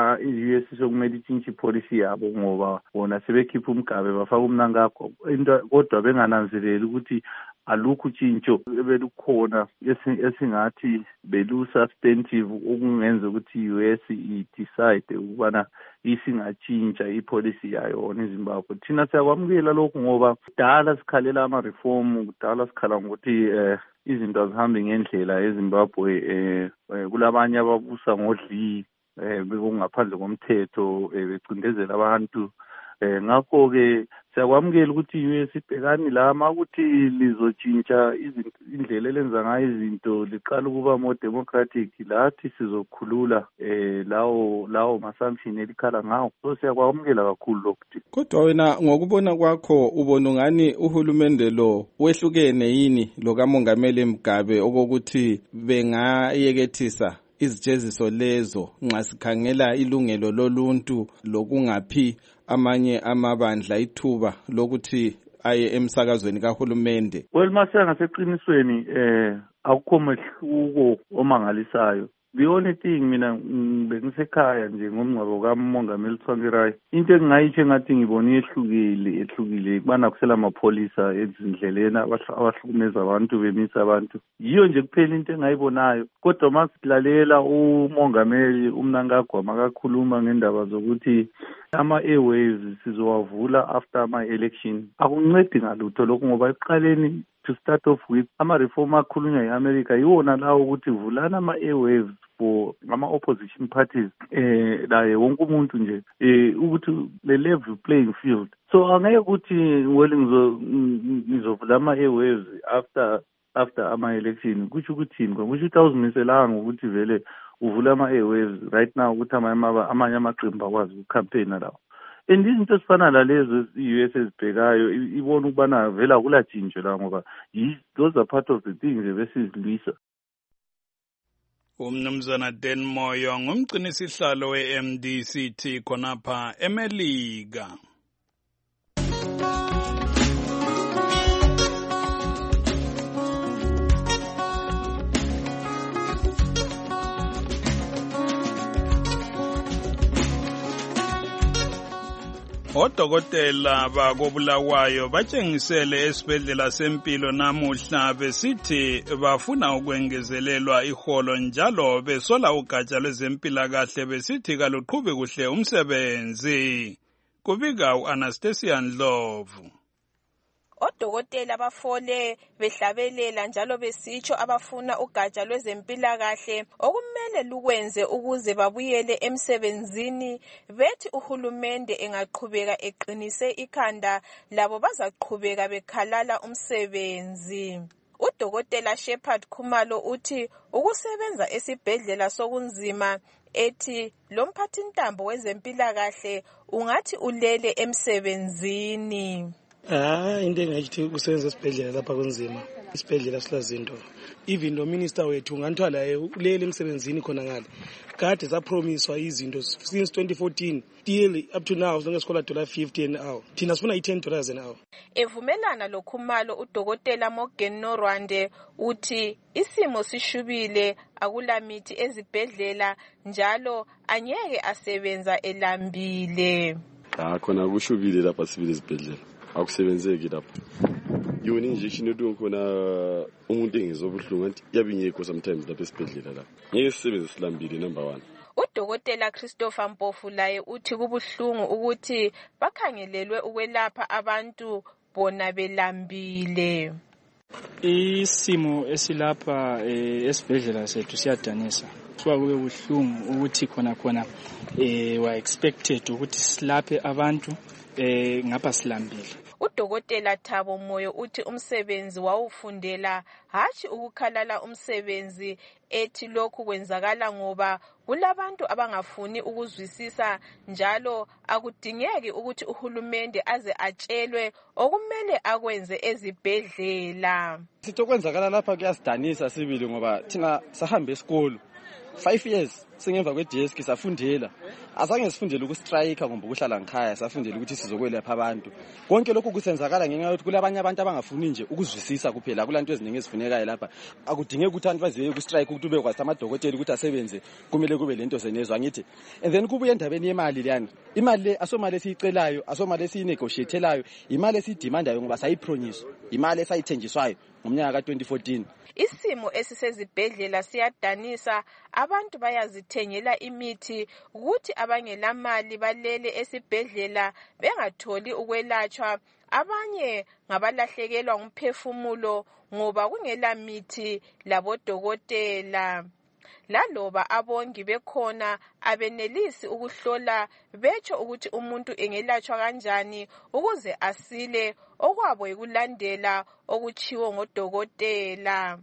i-U S sokumele itshintshe policy yabo ngoba bona sebekhipha umgabe bafaka umnankakho kodwa bengananzeleli ukuthi alukho utshintsho ebelukhona esingathi belu-substantive okungenza ukuthi i-U S i-decide ukubana isingatshintsha ipolicy yayo eZimbabwe. Thina siyakwamukela lokhu ngoba kudala sikhalela ama-reform, kudala sikhala ngokuthi eh izinto azihambi ngendlela eZimbabwe, eh kulabanye ababusa ngodli eh bekungaphandle komthetho becindezela abantu. Eh ngakho ke siyakwamukela ukuthi i-U S ibhekani lama ukuthi lizotshintsha indlela elenza ngayo izinto liqala ukuba more democratic, lathi sizokhulula eh lawo lawo ma-sanction elikhala ngawo. So siyakwamukela kakhulu lokhu. Kodwa wena ngokubona kwakho ubona ngani uhulumende lo wehlukene yini lo kamongameli Mugabe okokuthi bengayekethisa izijeziso lezo nxa sikhangela ilungelo loluntu lokungaphi amanye amabandla ithuba lokuthi aye emsakazweni kahulumende? Well, mase ngaseqinisweni eh akukho mehluko omangalisayo. The only thing mina bengisekhaya nje ngomngcwabo kaMongameli Tsvangirai, into engingayitsho engathi ngibona ehlukile ehlukile kubana kusela amapholisa ezindleleni abahlukumeza abantu bemisa abantu. Yiyo nje kuphela into engayibonayo. Kodwa masilalela uMongameli uMnangagwa makakhuluma ngendaba zokuthi ama-airwaves sizowavula after ama-election, akuncedi ngalutho lokho ngoba ekuqaleni to start off with ama-reform akhulunywa yi-America yiwona lawo ukuthi vulana ama-airwaves for ama-opposition parties eh laye wonke umuntu nje eh ukuthi le level playing field. So angeke ukuthi well ngizovula ama-airwaves after after ama-election kusho ukuthini kusho ukuthi awuzimiselanga ukuthi vele uvula ama-airwaves right now ukuthi amanye amaqembu akwazi ukucampaigna lawo. And izinto ezifana lalezo i-U S ezibhekayo ibona ukubana vela kulatshintsho la ngoba those are part of the things ebesizilwisa. Umnumzana Dan Moyo ngumgcinisihlalo we-M D C T khonapha eMelika. Odokotela bakobulawayo batshengisele esibhedlela sempilo namuhla besithi bafuna ukwengezelelwa iholo njalo besola ugatsha lwezempilakahle besithi kaluqhubi kuhle umsebenzi. Kubika u-Anastasia Ndlovu. Odokotela bafole behlabelela njalo besitsho abafuna ugatsha lwezempilakahle okumele lukwenze ukuze babuyele emsebenzini. Bethi uhulumende engaqhubeka eqinise ikhanda labo bazaqhubeka bekhalala umsebenzi. Udokotela Shepard Khumalo uthi ukusebenza esibhedlela sokunzima, ethi lo mphathintambo wezempilakahle ungathi ulele emsebenzini. Ah, into engayithi ukusebenza esibhedlela lapha kunzima. Isibhedlela silazinto. Even lo minister wethu unganithiwa laye ulele emsebenzini khona ngale. Kade zapromiswa izinto since twenty fourteen till up to now sonke sikhola dollar fifty an hour. Thina sifuna i-ten dollars an hour. Evumelana lo Khumalo udokotela Morgan Norwande uthi isimo sishubile, akulamithi ezibhedlela njalo anyeke asebenza elambile. Ah, khona kushubile lapha sibili ezibhedlela. Akusebenzeki lapha. Yona injection edu khona umuntu engizobuhlungu anti yabingekho sometimes lapha esibhedlela lapha. Ngeke sisebenze silambile number one. Udokotela Christopher Mpofu laye uthi kubuhlungu ukuthi bakhangelelwe ukwelapha abantu bona belambile. Isimo esilapha esibhedlela sethu siyadanisa. Kusuka kube buhlungu ukuthi khona khona eh wa expected ukuthi silaphe abantu eh ngapha silambile. Udokotela Thabo Moyo uthi umsebenzi wawufundela hathi ukukhalala umsebenzi, ethi lokhu kwenzakala ngoba kulabantu abangafuni ukuzwisisa njalo akudingeki ukuthi uhulumende aze atshelwe okumele akwenze ezibhedlela. Sitho kwenzakala lapha kuyasidanisa sibili ngoba thina sahambe esikolo five years singemva kwedesk safundela, azange sifundele ukustrike ngoba ukuhlala ngikhaya, safundela ukuthi sizokwelapha abantu. Konke lokho kusenzakala ngenxa yokuthi kulabanye abantu abangafuni nje ukuzwisisa kuphela, kulanto eziningi ezifunekayo lapha. Akudingeki ukuthi abantu baziye ukustrike ukuthi ube kwazi amadokotela ukuthi asebenze, kumele kube lento zenezwa ngithi. And then kubuye endabeni yemali leyani, imali le asomali esiyicelayo, asomali esiyinegotiatelayo, imali esiyidemandayo ngoba sayipromise, imali esayithenjiswayo ngomnyaka ka twenty fourteen. Isimo esisezibhedlela siyadanisa, abantu bayazithengela imithi ukuthi abangela mali balele esibhedlela bengatholi ukwelatshwa, abanye ngabalahlekelwa ngumphefumulo ngoba kungela mithi labodokotela. Laloba abongi bekhona abenelisi ukuhlola betsho ukuthi umuntu engelatshwa kanjani ukuze asile, okwabo ikulandela okuchiwo ngodokotela.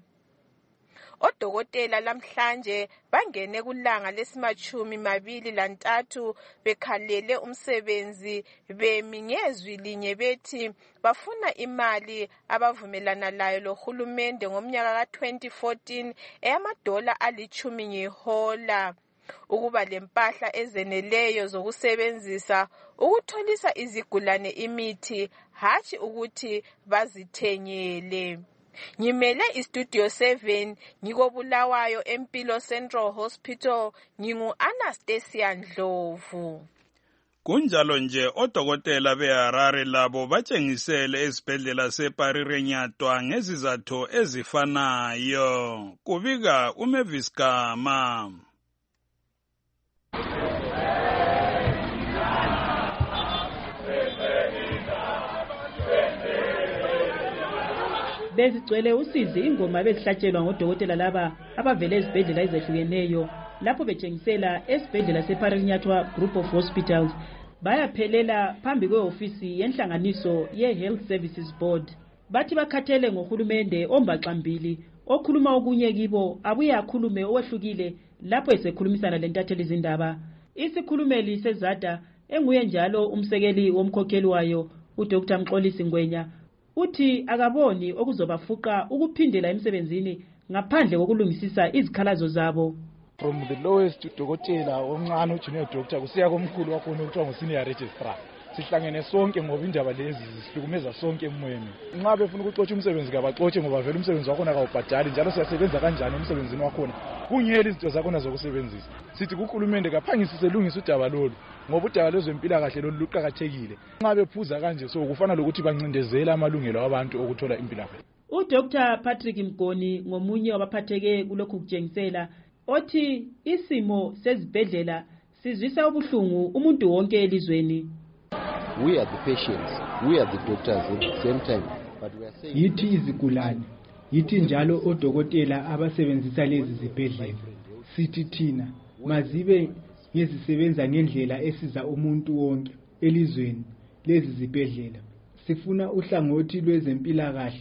Odokotela lamhlanje bangene kulanga lesimachumi mabili lantathu bekhalele umsebenzi, bemi ngezwi linye bethi bafuna imali abavumelana layo lohulumende ngomnyaka ka twenty fourteen eyamadola alichumi ngehola, ukuba lempahla ezeneleyo zokusebenzisa ukutholisa izigulane imithi, hathi ukuthi bazithengele. Ngimele istudio seven ngikobulawayo eMpilo Central Hospital, ngingu Anastasia Ndlovu. Kunjalo nje odokotela beHarare labo batshengisele esibhedlela seParirenyatwa ngezizathu ezifanayo. Kubika uMavis Gama. Bezigcwele usizi ingoma bezihlatshelwa ngodokotela laba abavele ezibhedlela ezehlukeneyo lapho betshengisela esibhedlela seParirenyatwa Group of Hospitals. Bayaphelela phambi kweofisi yenhlanganiso ye-Health Services Board. Bathi bakhathele ngohulumende ombaxambili okhuluma okunye kibo abuye akhulume owehlukile lapho esekhulumisana lentatheli izindaba. Isikhulumeli sezada enguye njalo umsekeli womkhokheli wayo uDr Mxolisi Ngwenya uthi akaboni okuzobafuqa ukuphindela emsebenzini ngaphandle kokulungisisa izikhalazo zabo. From the lowest udokotela omncane ujunior doctor kusiya komkhulu wakhona ukuthiwa ngu-senior registrar, sihlangene sonke ngoba indaba lezi zisihlukumeza sonke emoyeni. Nxa befuna ukuxotsha umsebenzi kabaxotshe ngoba vele umsebenzi wakhona kawubhadali njalo siyasebenza kanjani emsebenzini wakhona, kungela izinto zakhona zokusebenzisa. Sithi kuhulumende kaphangisise lungisa udaba lolu ngoba udaba lwezempilakahle lolu luqakathekile. Nxa bephuza kanje so kufana lokuthi bancindezela amalungelo abantu okuthola impilakahle. uDr Patrick Mgoni ngomunye wabaphatheke kulokhu kutshengisela othi isimo sezibhedlela sizwisa ubuhlungu umuntu wonke elizweni. We are the patients, we are the doctors at the same time, but we are saying yithi izigulane, yithi njalo odokotela abasebenzisa lezi zibhedlela. Sithi thina mazibe ngezisebenza ngendlela esiza umuntu wonke elizweni lezi zibhedlela. Sifuna uhlangothi lwezempilakahle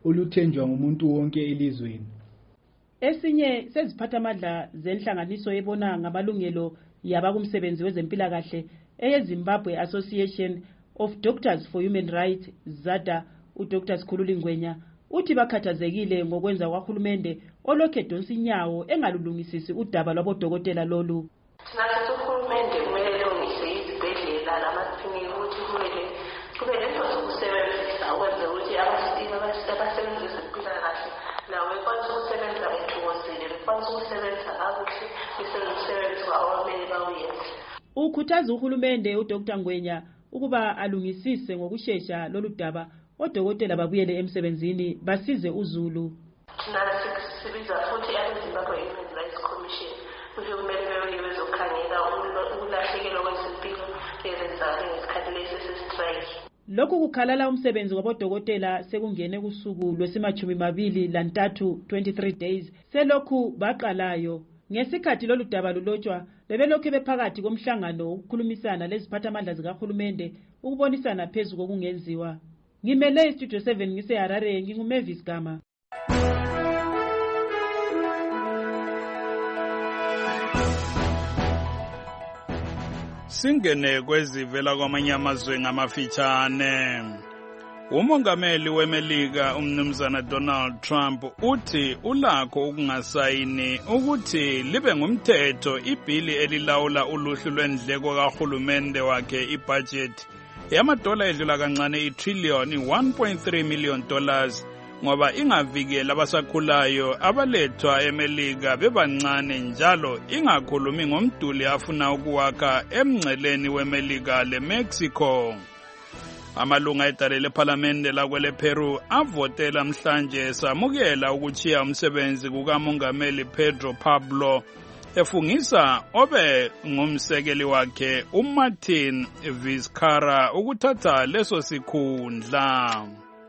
oluthenjwa ngumuntu wonke elizweni. Esinye seziphathamandla zenhlanganiso ebona ngamalungelo yabakumsebenzi wezempilakahle eyeZimbabwe Association of Doctors for Human Rights ZADA uDr Sikhululi Ngwenya uthi bakhathazekile ngokwenza kwahulumende olokhe edonsa inyawo engalulungisisi udaba lwabodokotela lolu. Sinathi uhulumende kumele lungise izibhedlela lamakliniki ukuthi kumele kube lento zokusebenzisa ukwenza ukuthi abasitiba abasebenzisa impilakahle nawe bekwazi ukusebenza bethokozile bekwazi ukusebenza kakuhle besebenzi wawo kumele bawenze. Ukhuthaza uhulumende uDr Ngwenya ukuba alungisise ngokusheshsha lolu daba odokotela babuyele emsebenzini basize uZulu. Thina sibiza futhi abeZimbabwe Human Rights Commission ukuthi kumele bewe bezokhangela ukulahlekelwa kwezempilo ezenzakala ngesikhathi lesi sestrike. Lokhu kukhalala umsebenzi wabodokotela sekungene kusuku lwesimachumi mabili lantathu twenty-three days selokhu baqalayo. Ngesikhathi lolu daba lulotshwa bebelokhu bephakathi komhlangano ukukhulumisana leziphathamandla zikahulumende ukubonisana phezu kokungenziwa. Ngimele istudio seven ngise Harare nginguMavis Gama. Singene kwezivela kwamanye amazwe ngamafitshane. Umongameli weMelika umnumzana Donald Trump uthi ulakho ukungasayini ukuthi libe ngumthetho ibhili elilawula uluhlu lwendleko kahulumende wakhe ibudget yamadola edlula kancane itrillion one point three million dollars ngoba ingavikela abasakhulayo abalethwa eMelika bebancane njalo ingakhulumi ngomduli afuna ukuwakha emngceleni weMelika leMexico. Amalunga edale lePhalamende lakwele Peru avotela mhlanje samukela ukuchiya umsebenzi kukamongameli Pedro Pablo efungisa obe ngumsekeli wakhe uMartin Vizcarra ukuthatha leso sikhundla.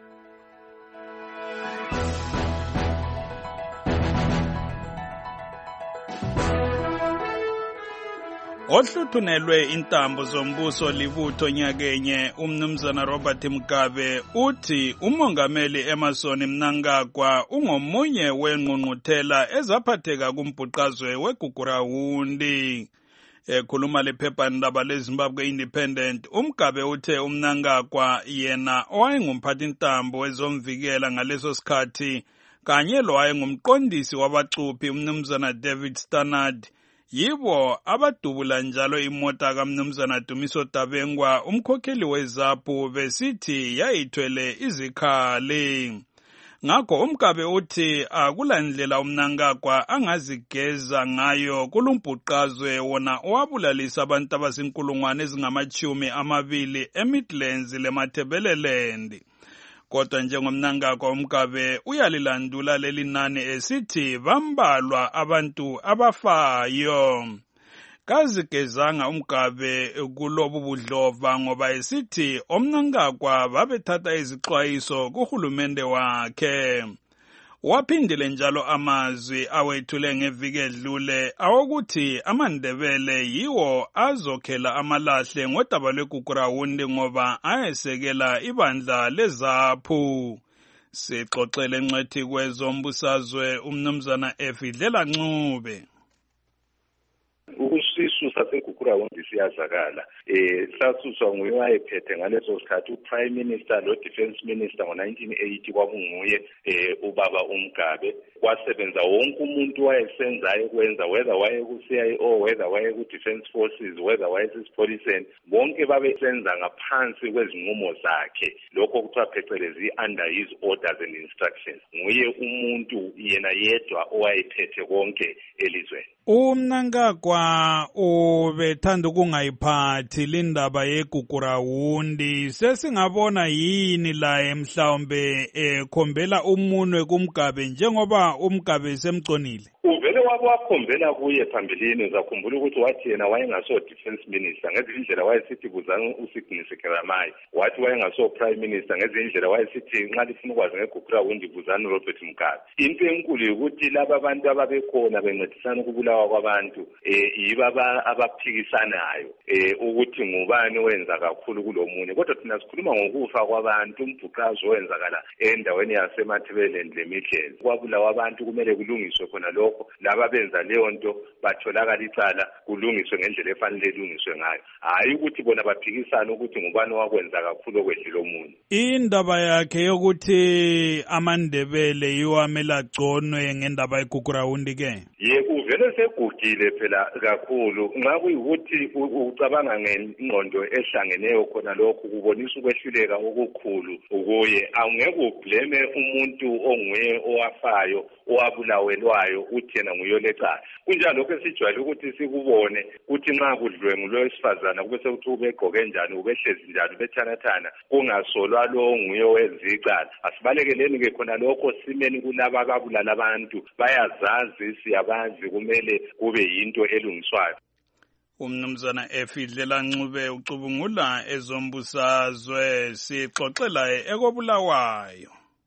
Ohluthunelwe intambo zombuso libutho nyakenye umnumzana Robert Mugabe uthi umongameli Emmerson Mnangagwa ungomunye wenqunquthela ezaphatheka kumbhuqazwe weGugurahundi. Ekhuluma lephephandaba leZimbabwe Independent, uMgabe uthe uMnangagwa yena owayengumphathintambo wezomvikela ngaleso sikhathi kanye lo wayengumqondisi wabacuphi umnumzana David Stannard yibo abadubula njalo imota kaMnumzana Dumiso Dabengwa umkhokheli weZAPU besithi yayithwele izikhali. Ngakho uMgabe uthi akulandlela uMnangagwa angazigeza ngayo kulumbhuqazwe wona owabulalisa abantu abazinkulungwane ezingamachumi amabili eMidlands leMatabeleland. Kodwa njengomNangagwa uMgabe uyalilandula leli nani esithi bambalwa abantu abafayo. Kazigezanga uMgabe kulobu budlova ngoba esithi omNangagwa babethatha izixwayiso kuhulumende wakhe. Waphindile njalo amazwi awethule ngeviki edlule awokuthi amaNdebele yiwo azokhela amalahle ngodaba lweGugurahundi ngoba ayesekela ibandla leZAPU. Sixoxele ngcwethi kwezombusazwe umnumzana Efidlela Ncube. Usisu saseGugurahundi siyazakala. Eh sasuswa nguye wayephethe ngaleso sikhathi uPrime Minister lo Defense Minister ngo nineteen eighty kwakunguye eh ubaba uMgabe. Kwasebenza wonke umuntu wayesenzayo kwenza whether waye ku C I O whether waye ku Defense Forces whether waye sispoliseni bonke babesenza ngaphansi kwezinqumo zakhe. Lokho kuthiwa phecelezi under his orders and instructions. Nguye umuntu yena yedwa owayephethe konke elizweni. UMnangagwa ubethanda ukungayiphathi lindaba yeGugurahundi sesingabona yini la mhlawumbe ekhombela umunwe kuMgabe njengoba uMgabe semconile. Uvele ubaba wakhombela kuye phambilini uzakhumbula ukuthi wathi yena wayengaso defense minister ngezinye indlela wayesithi buzana uSignis Keramai wathi wayengaso prime minister ngezinye indlela wayesithi nxa lifuna ukwazi ngeGukurawundi buzana Robert Mugabe. Into enkulu ukuthi laba abantu ababekhona bencedisana ukubulawa kwabantu eh yiba abaphikisanayo eh ukuthi ngubani wenza kakhulu kulomunye kodwa thina sikhuluma ngokufa kwabantu umbhuqazo wenzakala endaweni yaseMathebeleni leMidlezi kwabulawa abantu kumele kulungiswe khona lokho laba benza leyo nto batholakala icala kulungiswe ngendlela efanele ilungiswe ngayo hayi ukuthi bona baphikisana ukuthi ngubani wakwenza kakhulu okwedlula omunye. Indaba yakhe yokuthi amandebele yiwo amele agconwe ngendaba yeGukurawundi ke ye uvele segugile phela kakhulu nxa kuyikuthi ucabanga ngengqondo ehlangeneyo khona lokho kubonisa ukwehluleka okukhulu ukuye awungeke ublame umuntu onguye owafayo owabulawelwayo uthi yena nguyolecala kunjalo lokho sijwayele ukuthi sikubone ukuthi nxa kudlwengu lwesifazana kube sekuthi ubegqoke njani ubehlezi njani bethanathana kungasolwa lo nguye wezicala asibalekeleni ke khona lokho simeni kulaba ababulala abantu bayazazi siyabazi kumele kube yinto elungiswayo. Umnumzana Efidlela Ncube ucubungula ezombusazwe sixoxela ekobulawayo.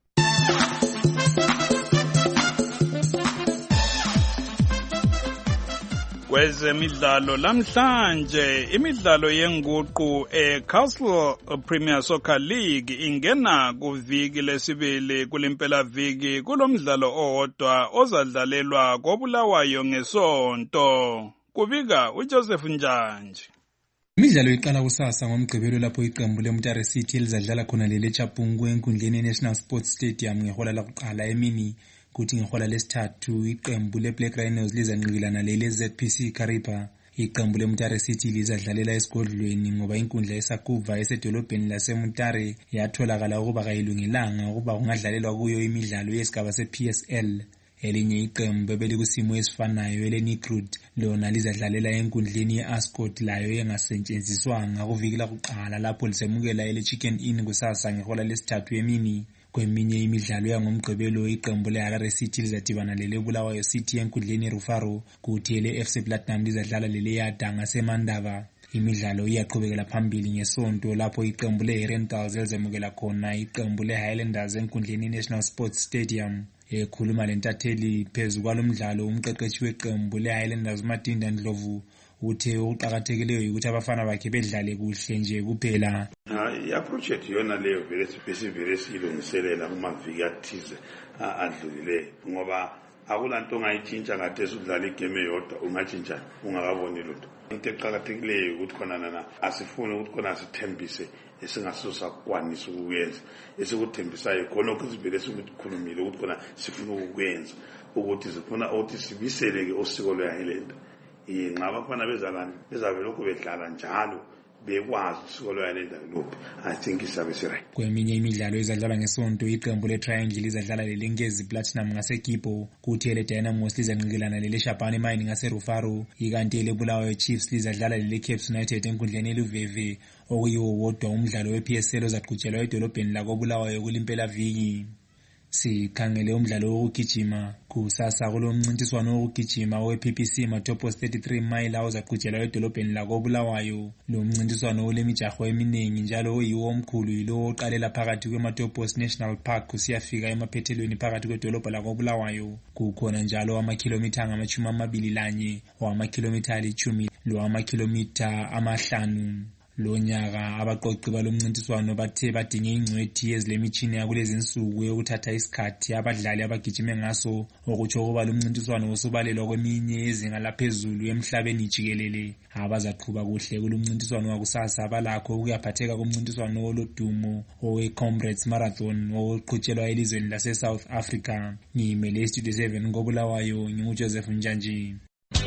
Kwezemidlalo lamhlanje imidlalo yenguqu eCastle Premier Soccer League ingena kuviki lesibili kulimpela viki kulomdlalo owodwa ozadlalelwa kobulawayo ngesonto. Kubika uJoseph Njanje. Imidlalo iqala kusasa ngomgqibelo lapho iqembu leMutare City elizadlala khona lele Chapungu enkundleni yeNational Sports Stadium ngehola lakuqala emini kuthi ngehola lesithathu iqembu leBlack Rhinos lizanqikilana lele Z P C Karipa. Iqembu leMutare City lizadlalela esigodlweni ngoba inkundla yeSakuva esedolobheni laseMutare yatholakala ukuba kayilungelanga ukuba kungadlalelwa kuyo imidlalo yesigaba seP S L. Elinye iqembu ebelikusimo esifanayo eleNikrud lona lizadlalela enkundleni yeAscot layo engasetshenziswanga kuviki lakuqala lapho lisemukela ele Chicken Inn kusasa ngehola lesithathu emini. Kweminye imidlalo yangomgqibelo iqembu leHarare City lizadibana lele Bulawayo City enkundleni yeRufaro kuthi ele F C Platinum lizadlala lele Yada ngaseMandava. Imidlalo iyaqhubekela phambili ngesonto lapho iqembu leHerentals lizemukela khona iqembu leHighlanders enkundleni yeNational Sports Stadium. Ekhuluma lentatheli phezu kwalomdlalo umqeqeshi weqembu leHighlanders Madinda Ndlovu uthe uqhakathekileyo ukuthi abafana bakhe bedlale kuhle nje kuphela. I-approach yethu yona leyo vele sivele silungiselela kumaviki athize adlulileyo ngoba akulanto ongayitshintsha ngathesi udlala igame eyodwa ungatshintsha ungakaboni lutho. Into eqhakathekileyo ukuthi khona nana asifuni ukuthi khona sithembise esingasosakwanisa ukuyenza esikuthembisayo khona ukuzivele sikukhulumile ukuthi khona sifuna ukukwenza ukuthi sifuna ukuthi sibiseleke osiko lweHighland inxa abafana bezalana bezavele ukubedlala njalo bekwazi usiko lweHighland lokho I think isabe siright. Kweminye imidlalo ezadlala ngesonto iqembu leTriangle lizadlala leleNgezi Platinum ngaseKipo kuthi ele Dynamos lizanqikilana lele Shabane Mine ngaseRufaro ikanti ele Bulawayo Chiefs lizadlala lele Cape United enkundleni yeLuveve okuyiwo wodwa umdlalo weP S L ozaqhutshelwa edolobheni lakobulawayo kulimpela viki. Sikhangele umdlalo wokugijima kusasa kulomncintiswano wokugijima weP P C Matopos thirty-three mile ozaqhutshelwa edolobheni lakobulawayo. Lo mncintiswano olemijaho eminingi njalo oyiwo omkhulu yilo oqalela phakathi kweMatopos National Park kusiyafika emaphethelweni phakathi kwedolobha lakobulawayo. Kukhona njalo amakhilomitha angamashumi amabili lanye owamakilomitha alithumi lowamakhilomitha amahlanu. Lo nyaka abaqoqi balomncintiswano bathe badinge ingcwethi ezilemitshini yakulezi insuku yokuthatha isikhathi abadlali abagijime ngaso okutsho ukuba lo mncintiswano usubalelwa kweminye izinga laphezulu emhlabeni jikelele. Abazaqhuba kuhle kulomncintiswano wakusasa abalakho ukuyaphatheka kumncintiswano olodumo owe Comrades Marathon oqhutshelwa elizweni lase South Africa. Ngimele Studio seven ngobulawayo nginguJoseph Njanji.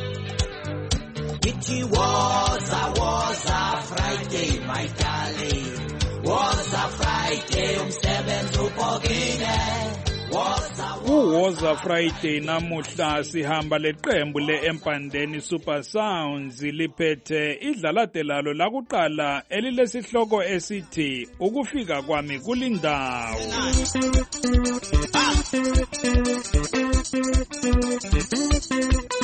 It was a was a Friday, my darling. Was a Friday, umsebenzi ubhokile. Uwoza Friday namuhla sihamba leqembu leEmpandeni Super Sounds liphethe idlalade lalo lakuqala elilesihloko esithi ukufika kwami kulindawo. Ah.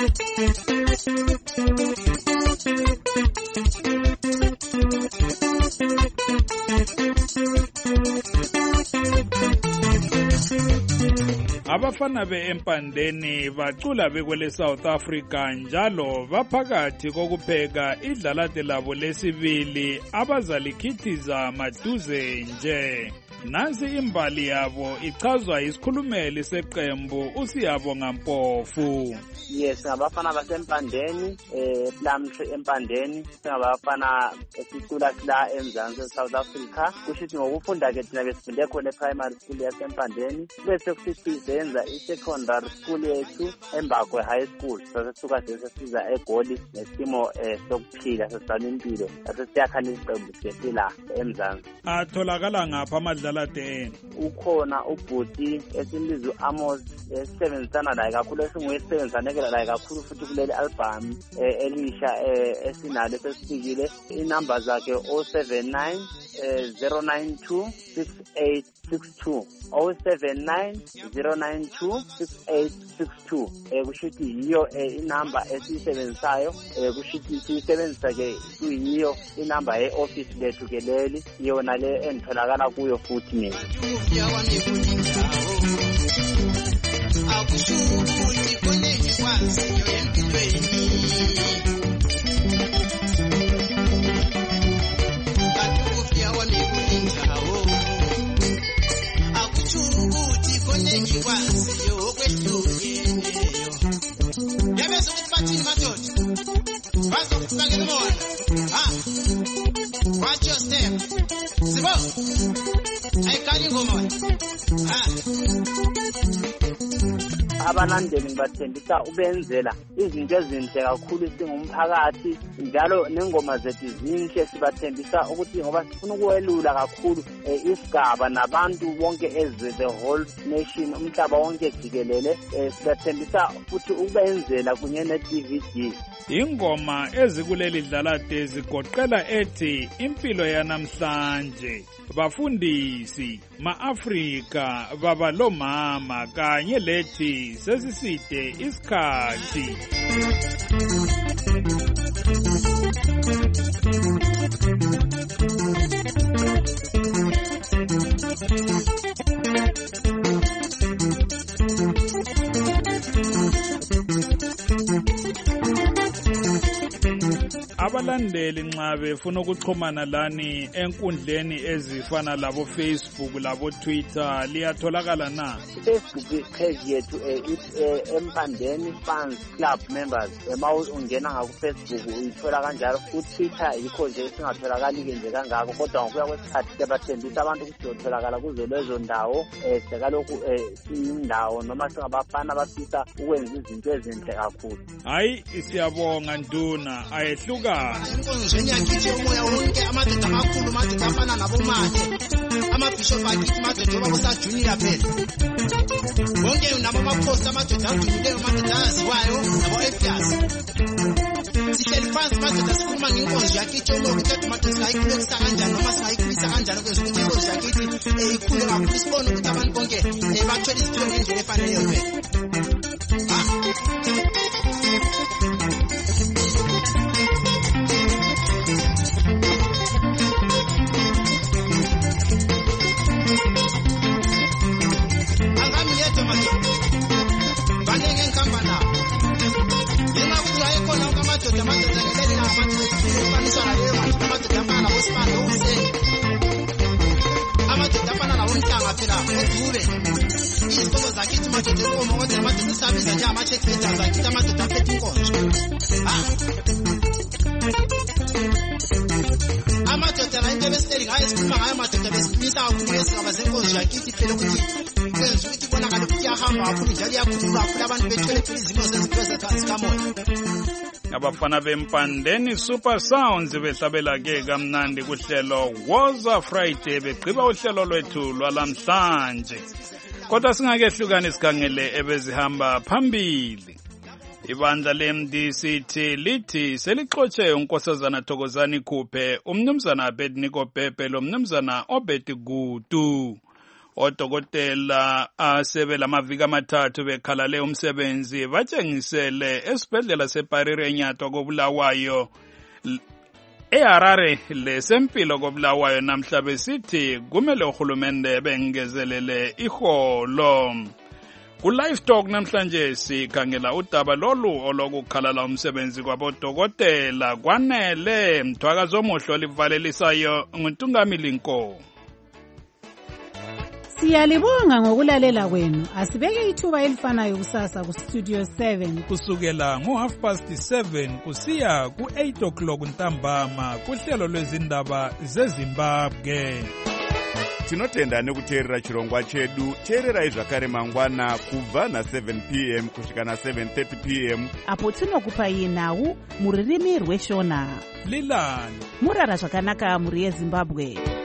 Abafana be-Empandeni bacula bekwele South Africa njalo baphakathi kokupheka idlalate labo lesibili abazalikhithiza maduze nje. Nansi imbali yabo ichazwa isikhulumeli seqembu uSiyabonga Mpofu. Yes, ngabafana basempandeni eh Plumtree empandeni, ngabafana esicula sila eMzansi South Africa. Kushithi ngokufunda ke thina besifunde khona e-primary school yasempandeni, bese kusithi senza i-secondary school yethu eMbakwe High School. Sasisuka sesiza eGoli nesimo eh sokuphila sesizana impilo. Sasiyakhala iqembu sesila eMzansi. Atholakala ngapha amadlala teni. Ukhona ubhuti esimbizo Amos esebenzisana naye kakhulu esinguyisebenzisana naye kakhulu futhi kuleli album elisha esinalo sesifikile. Inamba zakhe zero seven nine zero nine two six eight six two zero seven nine zero nine two six eight six two. Eh kushithi yiyo inamba esisebenzisayo, kushithi sisebenzisa ke kuyiyo inamba ye-office lethu ke leli yona le entholakala kuyo futhi mina. Akushukuthi koneki kwaziyo empilweni katufya wanekuninjawo akushukuthi koneki kwaziyo okwehlukeneyo yabezo ukuthi bathini madoda bazokufakela bona ha watch your step sibo ayikali ngoma ha. Abalandeli ngibathembisa ubenzela izinto ezinhle kakhulu singumphakathi njalo nengoma zethu zinhle, sibathembisa ukuthi ngoba sifuna ukwelula kakhulu isigaba nabantu bonke ezwe the whole nation umhlaba wonke jikelele. Sibathembisa futhi ubenzela kunye ne-D V D. Ingoma ezikuleli dlalate zigoqela ethi impilo yanamhlanje, bafundisi, ma-Afrika, baba lo mama kanye lethi sesiside isikhathi. Abalandeli nxa befuna ukuxhumana lani enkundleni ezifana labo Facebook labo Twitter liyatholakala na? Facebook page yethu Empandeni Fans Club Members. Ema ungena ngaku Facebook uyithola kanjalo, ku Twitter yikho nje singatholakali ke nje kangako, kodwa ngokuya kwesikhathi siyabathembisa abantu ukuthi utholakala kuzo lezo ndawo. Eh sekalokhu indawo noma singabafana abafisa ukwenza izinto ezinhle kakhulu. Hayi siyabonga nduna ayehluka. Inkonzweni yakithi umoya wonke amadoda amakhulu amadoda afana nabomathe amabishop akithi amadoda obaba junior phela bonke nabo amakhosi amadoda adumileyo amadoda aziwayo nabo efias sihleli phansi amadoda sikhuluma ngenkonzo yakithi ukuthi amadoda singayikhulisa kanjani noma singayikhulisa kanjani kwezokuthi inkonzo yakithi ikhulu kakhulu sibone ukuthi abantu bonke bathola isiphiwo ngendlela efaneleyo phela. Amadoda la into besiteli ngayo sikhuluma ngayo amadoda besimisa kakhulu esigaba zenkonzo yakithi phela ukuthi kwenza ukuthi ibonakale ukuthi iyahamba kakhulu njalo iyakhuluma kakhulu abantu bethwele izimo zezinto zikamoya. Abafana bempandeni Super Sounds behlabela ke kamnandi kuhlelo Woza Friday begqiba uhlelo lwethu lwalamhlanje. Kodwa singakehlukani sikhangele ebezihamba phambili. Ibandla le-M D C T lithi selixotshe unkosazana Thokozani Khuphe, umnumzana Abednego Pepe lo mnumzana Obed Gutu. Odokotela asebela amaviki amathathu bekhalale umsebenzi batshengisele esibhedlela seParire eNyatwa koBulawayo eHarare lesempilo koBulawayo namhla besithi kumele uhulumende bengezelele iholo. Ku-Live Talk namhlanje sikhangela udaba lolu olokukhalala umsebenzi kwabodokotela kwanele mthwakazo omuhle olivalelisayo nguNtungamili Nko. Siyalibonga ngokulalela kwenu. Asibeke ithuba elifanayo kusasa ku Studio seven kusukela ngo half past seven kusiya ku eight o'clock ntambama kuhlelo lwezindaba zeZimbabwe. Tinotenda nekuteerera chirongwa chedu. Teererai zvakare mangwana kubva na seven p m kusvika na seven thirty p m apo tinokupai nhau muririmi rweshona. Lilani murara zvakanaka muri yeZimbabwe.